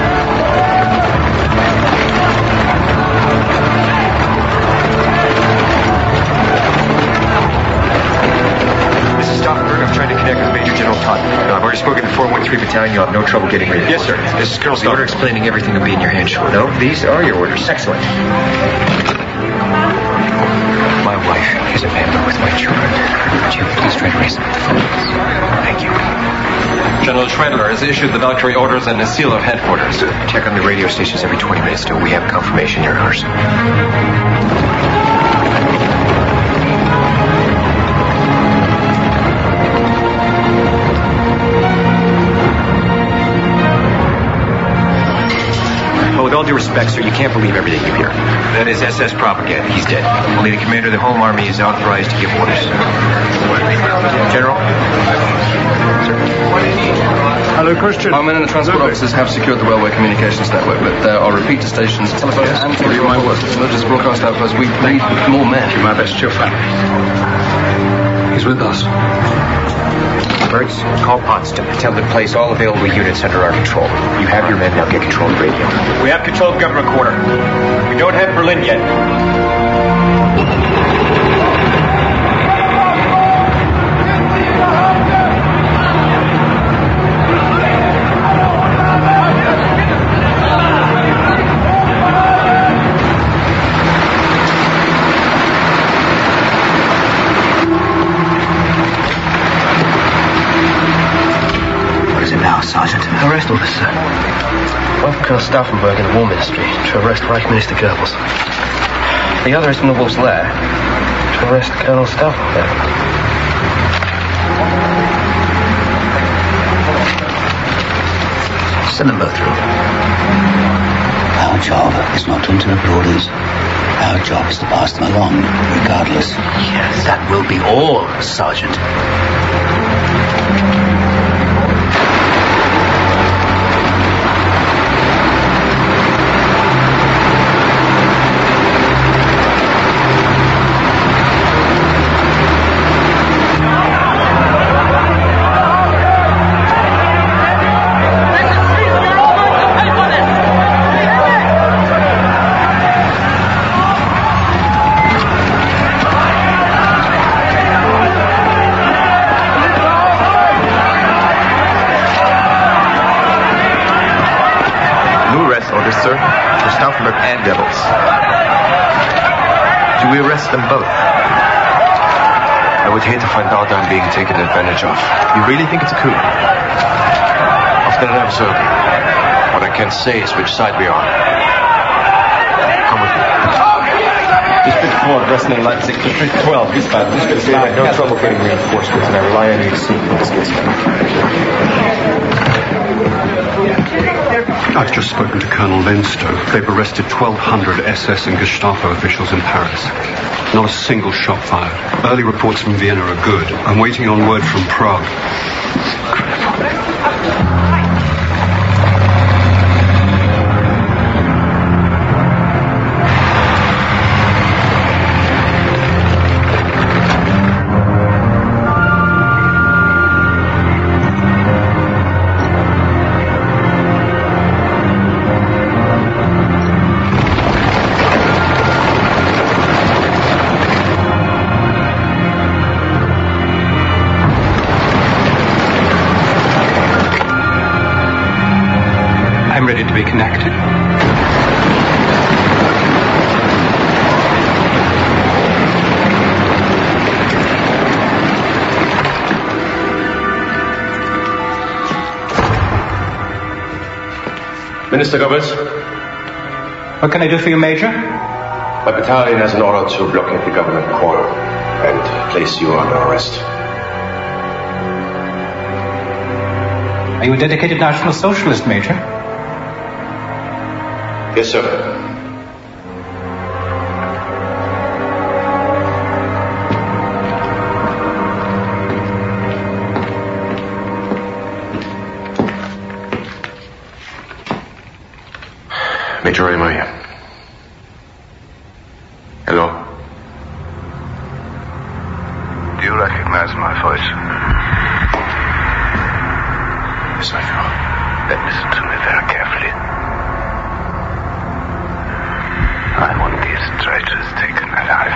This is Stauffenberg. I'm trying to connect with Major General Todd. I've already spoken to 413 Battalion. You'll have no trouble getting rid of it. Yes, sir. This is Colonel The order explaining everything will be in your hand shortly. No, these are your orders. Excellent. My wife is a member with my children. Would you please try to raise them at the phone? Thank you. General Schredler has issued the Valkyrie orders and a seal of headquarters. Check on the radio stations every 20 minutes till we have confirmation you're ours. Well, with all due respect, sir, you can't believe everything you hear. That is SS propaganda. He's dead. Only the commander of the Home Army is authorized to give orders. General? Hello, Christian. Our men and the transport officers have secured the railway communications network, but there are repeater stations, telephones, and telephone workers. Emergency broadcast outposts. We need more men. Do my best, your family. He's with us. Birds, call Potsdam. Tell them to place all available units under our control. You have your men, now get control of the radio. We have control of Government Quarter. We don't have Berlin yet. Sergeant. Arrest orders, sir. One from Colonel Stauffenberg in the War Ministry to arrest Reich Minister Goebbels. The other is from the Wolf's Lair to arrest Colonel Stauffenberg. Send them both through. Our job is not to interpret orders. Our job is to pass them along, regardless. Yes, that will be all, Sergeant. And Goebbels. Do we arrest them both? I would hate to find out I'm being taken advantage of. You really think it's a coup? Often I'm so. What I can say is which side we are. Come with me. District 4, Dresden and Leipzig. District 12, Wiesbaden. District 5, no trouble getting reinforcements, and I rely on you to see that this gets done. I've just spoken to Colonel Lenstow. They've arrested 1,200 SS and Gestapo officials in Paris. Not a single shot fired. Early reports from Vienna are good. I'm waiting on word from Prague. Ready to be connected. Minister Goebbels? What can I do for you, Major? My battalion has an order to blockade the government call and place you under arrest. Are you a dedicated National Socialist, Major? Yes, sir. Major Raymer here. Hello? Do you recognize my voice? Yes, I do. Then listen to me very carefully. I want these traitors taken alive.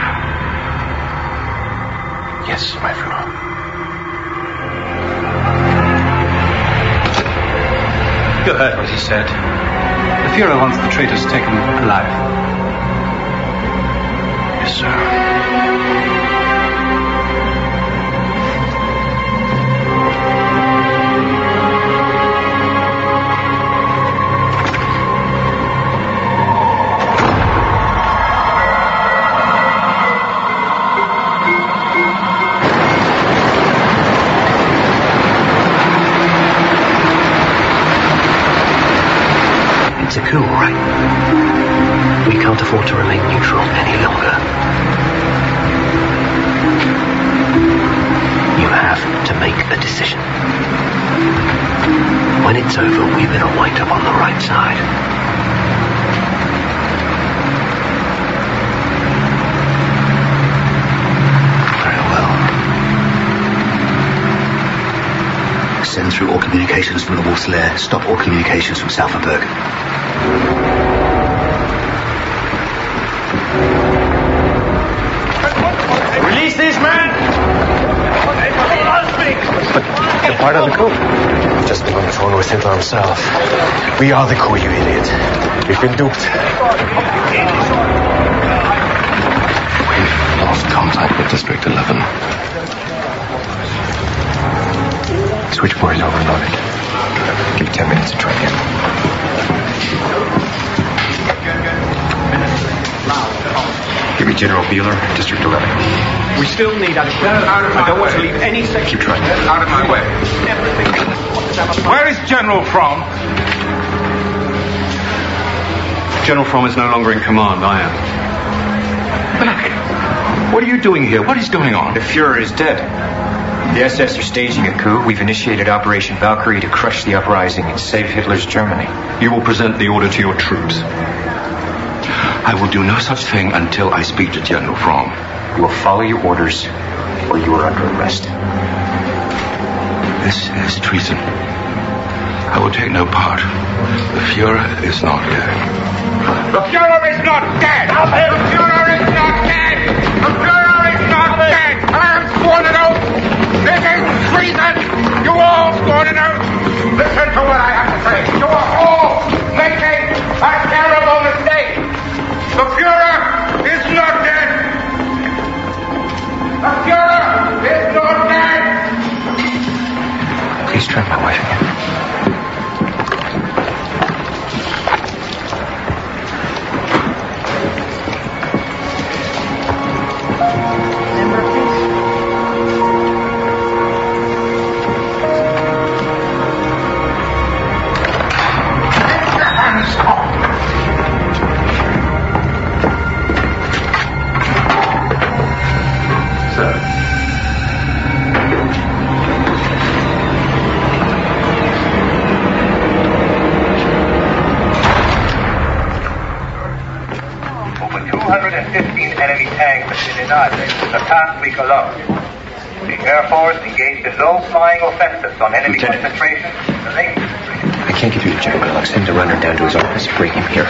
Yes, my Führer. You heard what he said. The Führer wants the traitors taken alive. Yes, sir. It's a coup, right? We can't afford to remain neutral any longer. You have to make a decision. When it's over, we better wind up on the right side. Very well. Send through all communications from the Wolf's Lair. Stop all communications from Stauffenberg. Release these men! They're part of the coup. We've just been on the phone with Hitler himself. We are the coup, you idiot. We've been duped. We've lost contact with District 11. Switchboard is overloaded. Give it 10 minutes to try again. Give me General Beeler, District 11. We still need a... I don't want to leave any section. Keep trying. Out of my way. Where is General Fromm? General Fromm is no longer in command. I am. Back. What are you doing here? What is going on? The Führer is dead. The SS are staging a coup. We've initiated Operation Valkyrie to crush the uprising and save Hitler's Germany. You will present the order to your troops. I will do no such thing until I speak to General Fromm. You will follow your orders, or you are under arrest. This is treason. I will take no part. The Führer is not dead. The Führer is not dead! The Führer is not dead! The Führer is not dead! I am sworn an oath! This is treason! You all sworn an oath! Listen to what I have to say. You are all making a terrible mistake! The Führer is not dead! The Führer is not dead! Please try my wife again. The Air Force engaged in low-flying offensives on enemy concentration. I can't get through to General. I'll ask him to run her down to his office and bring him here.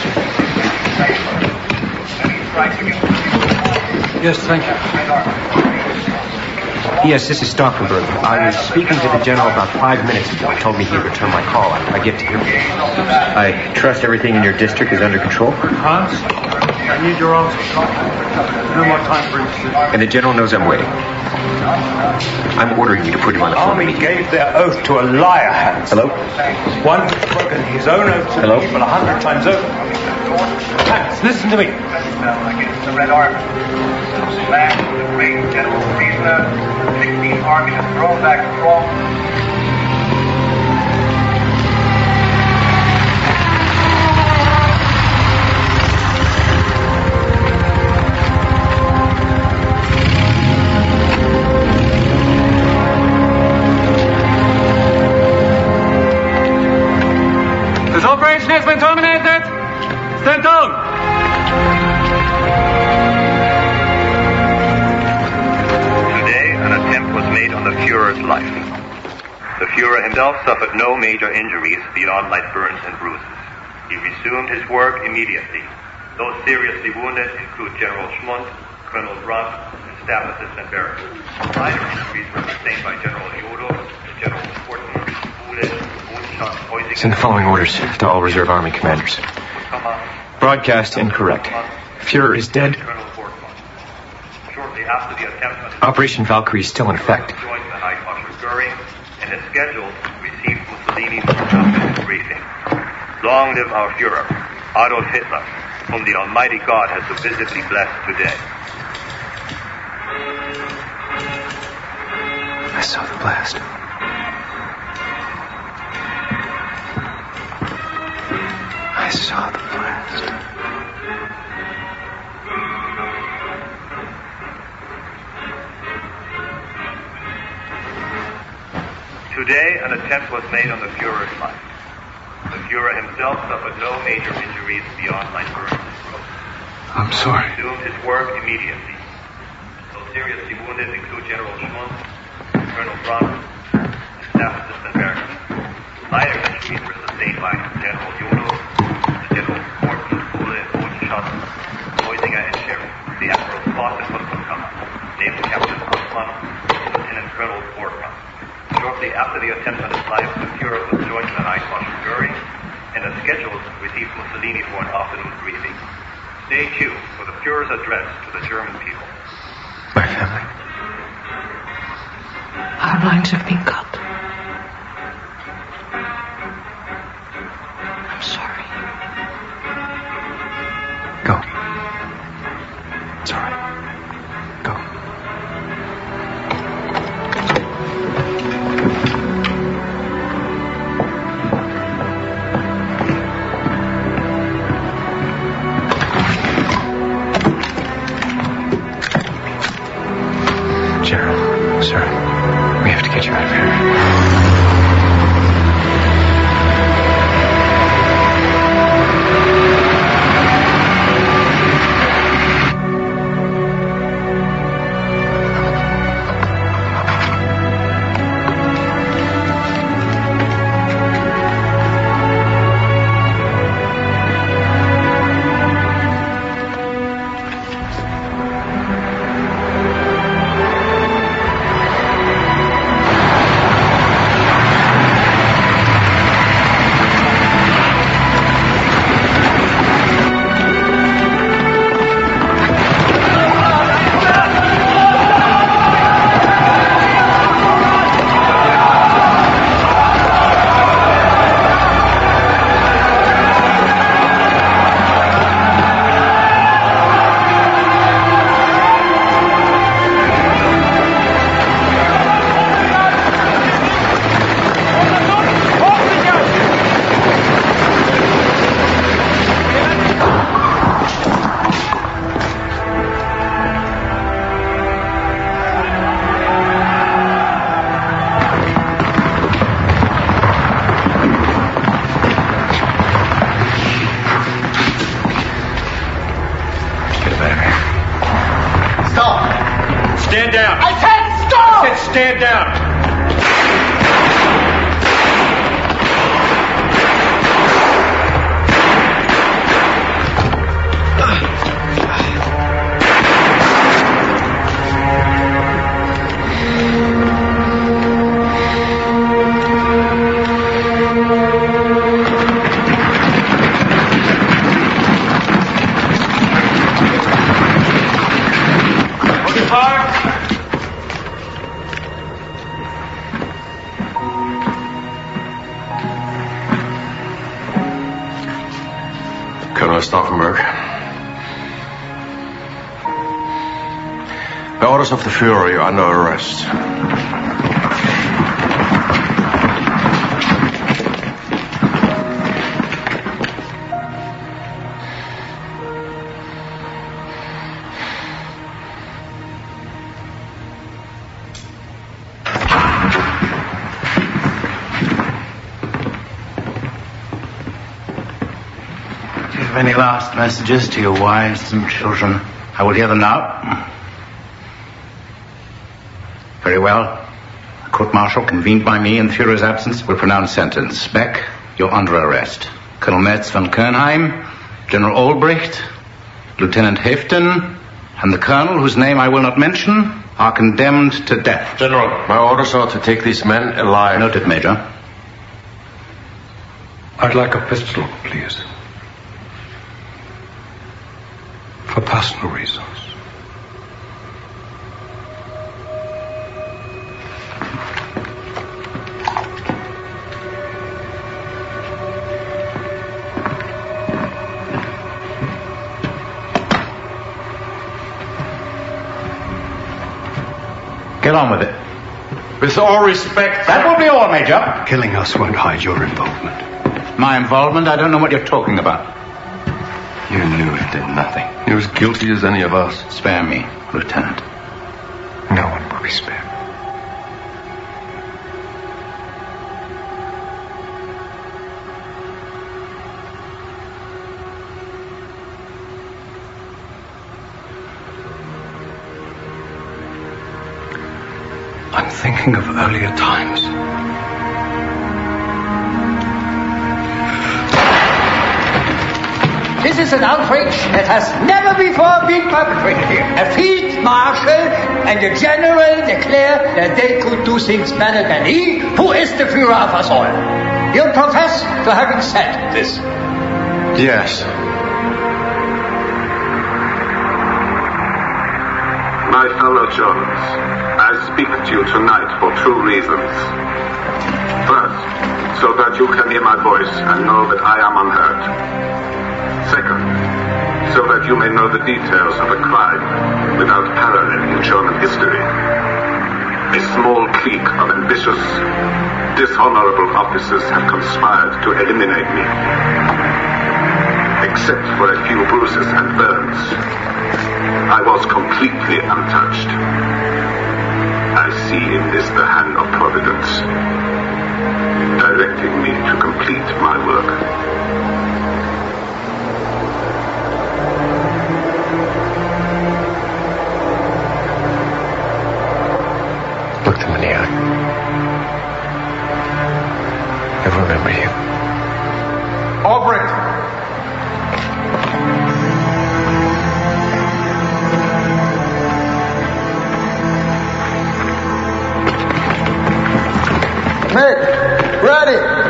Yes, thank you. Yes, this is Stauffenberg. I was speaking to the General about 5 minutes ago. He told me he'd return my call. I get to him. I trust everything in your district is under control? Hans? I need your answer. No more time for indecision. And the general knows I'm waiting. I'm ordering you to put him on the phone. The army gave their oath to a liar, Hans. Hello? One who's broken his own oath to the people 100 times over. Hans, listen to me. Against the Red Army. Land of the great General Friesner, 16th Army has thrown back strong. This operation has been terminated. Stand down. Today, an attempt was made on the Fuhrer's life. The Fuhrer himself suffered no major injuries beyond light burns and bruises. He resumed his work immediately. Those seriously wounded include General Schmundt, Colonel Brandt, and Staff Assistant Barrett. Minor injuries were sustained by General Yodo, General Fortman, Send the following orders to all Reserve Army commanders. Broadcast incorrect. Fuhrer is dead. Shortly after the attempt, Operation Valkyrie is still in effect. joined the High Marshal Goering and as scheduled received Mussolini's triumphant briefing. Long live our Fuhrer, Adolf Hitler, whom the Almighty God has so visibly blessed today. I saw the blast. I saw the blast. Today, an attempt was made on the Fuhrer's life. The Fuhrer himself suffered no major injuries beyond light burns and bruises. I'm sorry. He resumed his work immediately. Those seriously wounded include General Schmundt, Colonel Brandt, and Staff Assistant Barrett. Minor injuries were sustained by General Yodo, General Morton, Uhle, Odenschott, Heusinger, and Sherry. The Admiral Fawcett was Kammer, Naval Captain Osman, and Lieutenant Colonel Bortman. Shortly after the attempt on his life, the Fuhrer was joined by High Marshal Goering, and as scheduled, received Mussolini for an afternoon briefing. Stay tuned for the Fuhrer's address to the German people. My family. Our lines have been cut. I'm sorry. Go. It's all right. Go. General, sir, we have to get you out of here. Stand down. I said stop! I said stand down. Stauffenberg. By orders of the Führer, you're under arrest. Any last messages to your wives and children? I will hear them now. Very well. The court-martial, convened by me in Führer's absence, will pronounce sentence. Beck, you're under arrest. Colonel Metz von Kernheim, General Olbricht, Lieutenant Heften, and the colonel, whose name I will not mention, are condemned to death. General, my orders are to take these men alive. Noted, Major. I'd like a pistol, please. For personal reasons. Get on with it. With all respect... That will be all, Major. Killing us won't hide your involvement. My involvement? I don't know what you're talking about. You knew it did nothing. You're as guilty as any of us. Spare me, Lieutenant. No one will be spared. I'm thinking of earlier times. This is an outrage that has never before been perpetrated here. A field marshal and the general declare that they could do things better than he, who is the Führer of us all. You profess to having said this? Yes. My fellow Germans, I speak to you tonight for two reasons. First, so that you can hear my voice and know that I am unhurt. Second, so that you may know the details of a crime without parallel in German history. A small clique of ambitious, dishonorable officers have conspired to eliminate me. Except for a few bruises and burns, I was completely untouched. I see in this the hand of Providence, directing me to complete my work. Look them in the eye. I remember you. Albrecht! Mick, ready!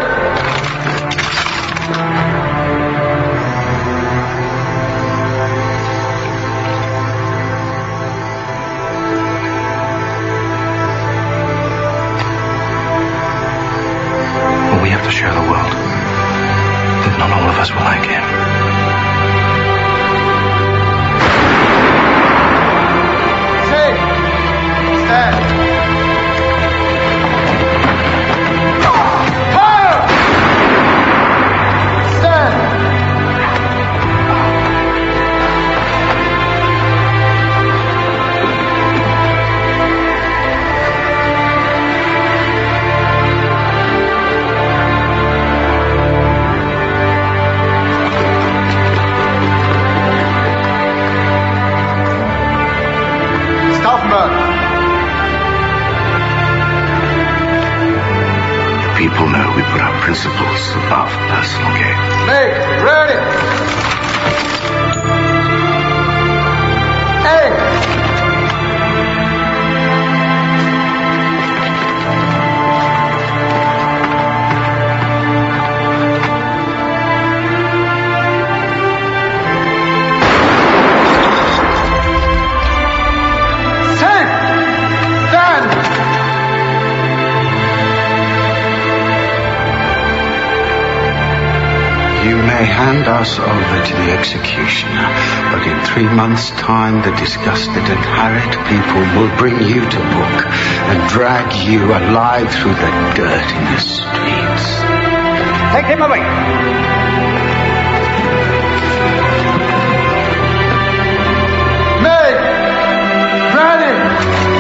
We have to share the world that not all of us will like it. Say, stand. People know we put our principles above personal gain. Make ready. Aim. You may may hand us over to the executioner, but in 3 months' time the disgusted and harried people will bring you to book and drag you alive through the dirt in the streets. Take him away! Meg! Granny!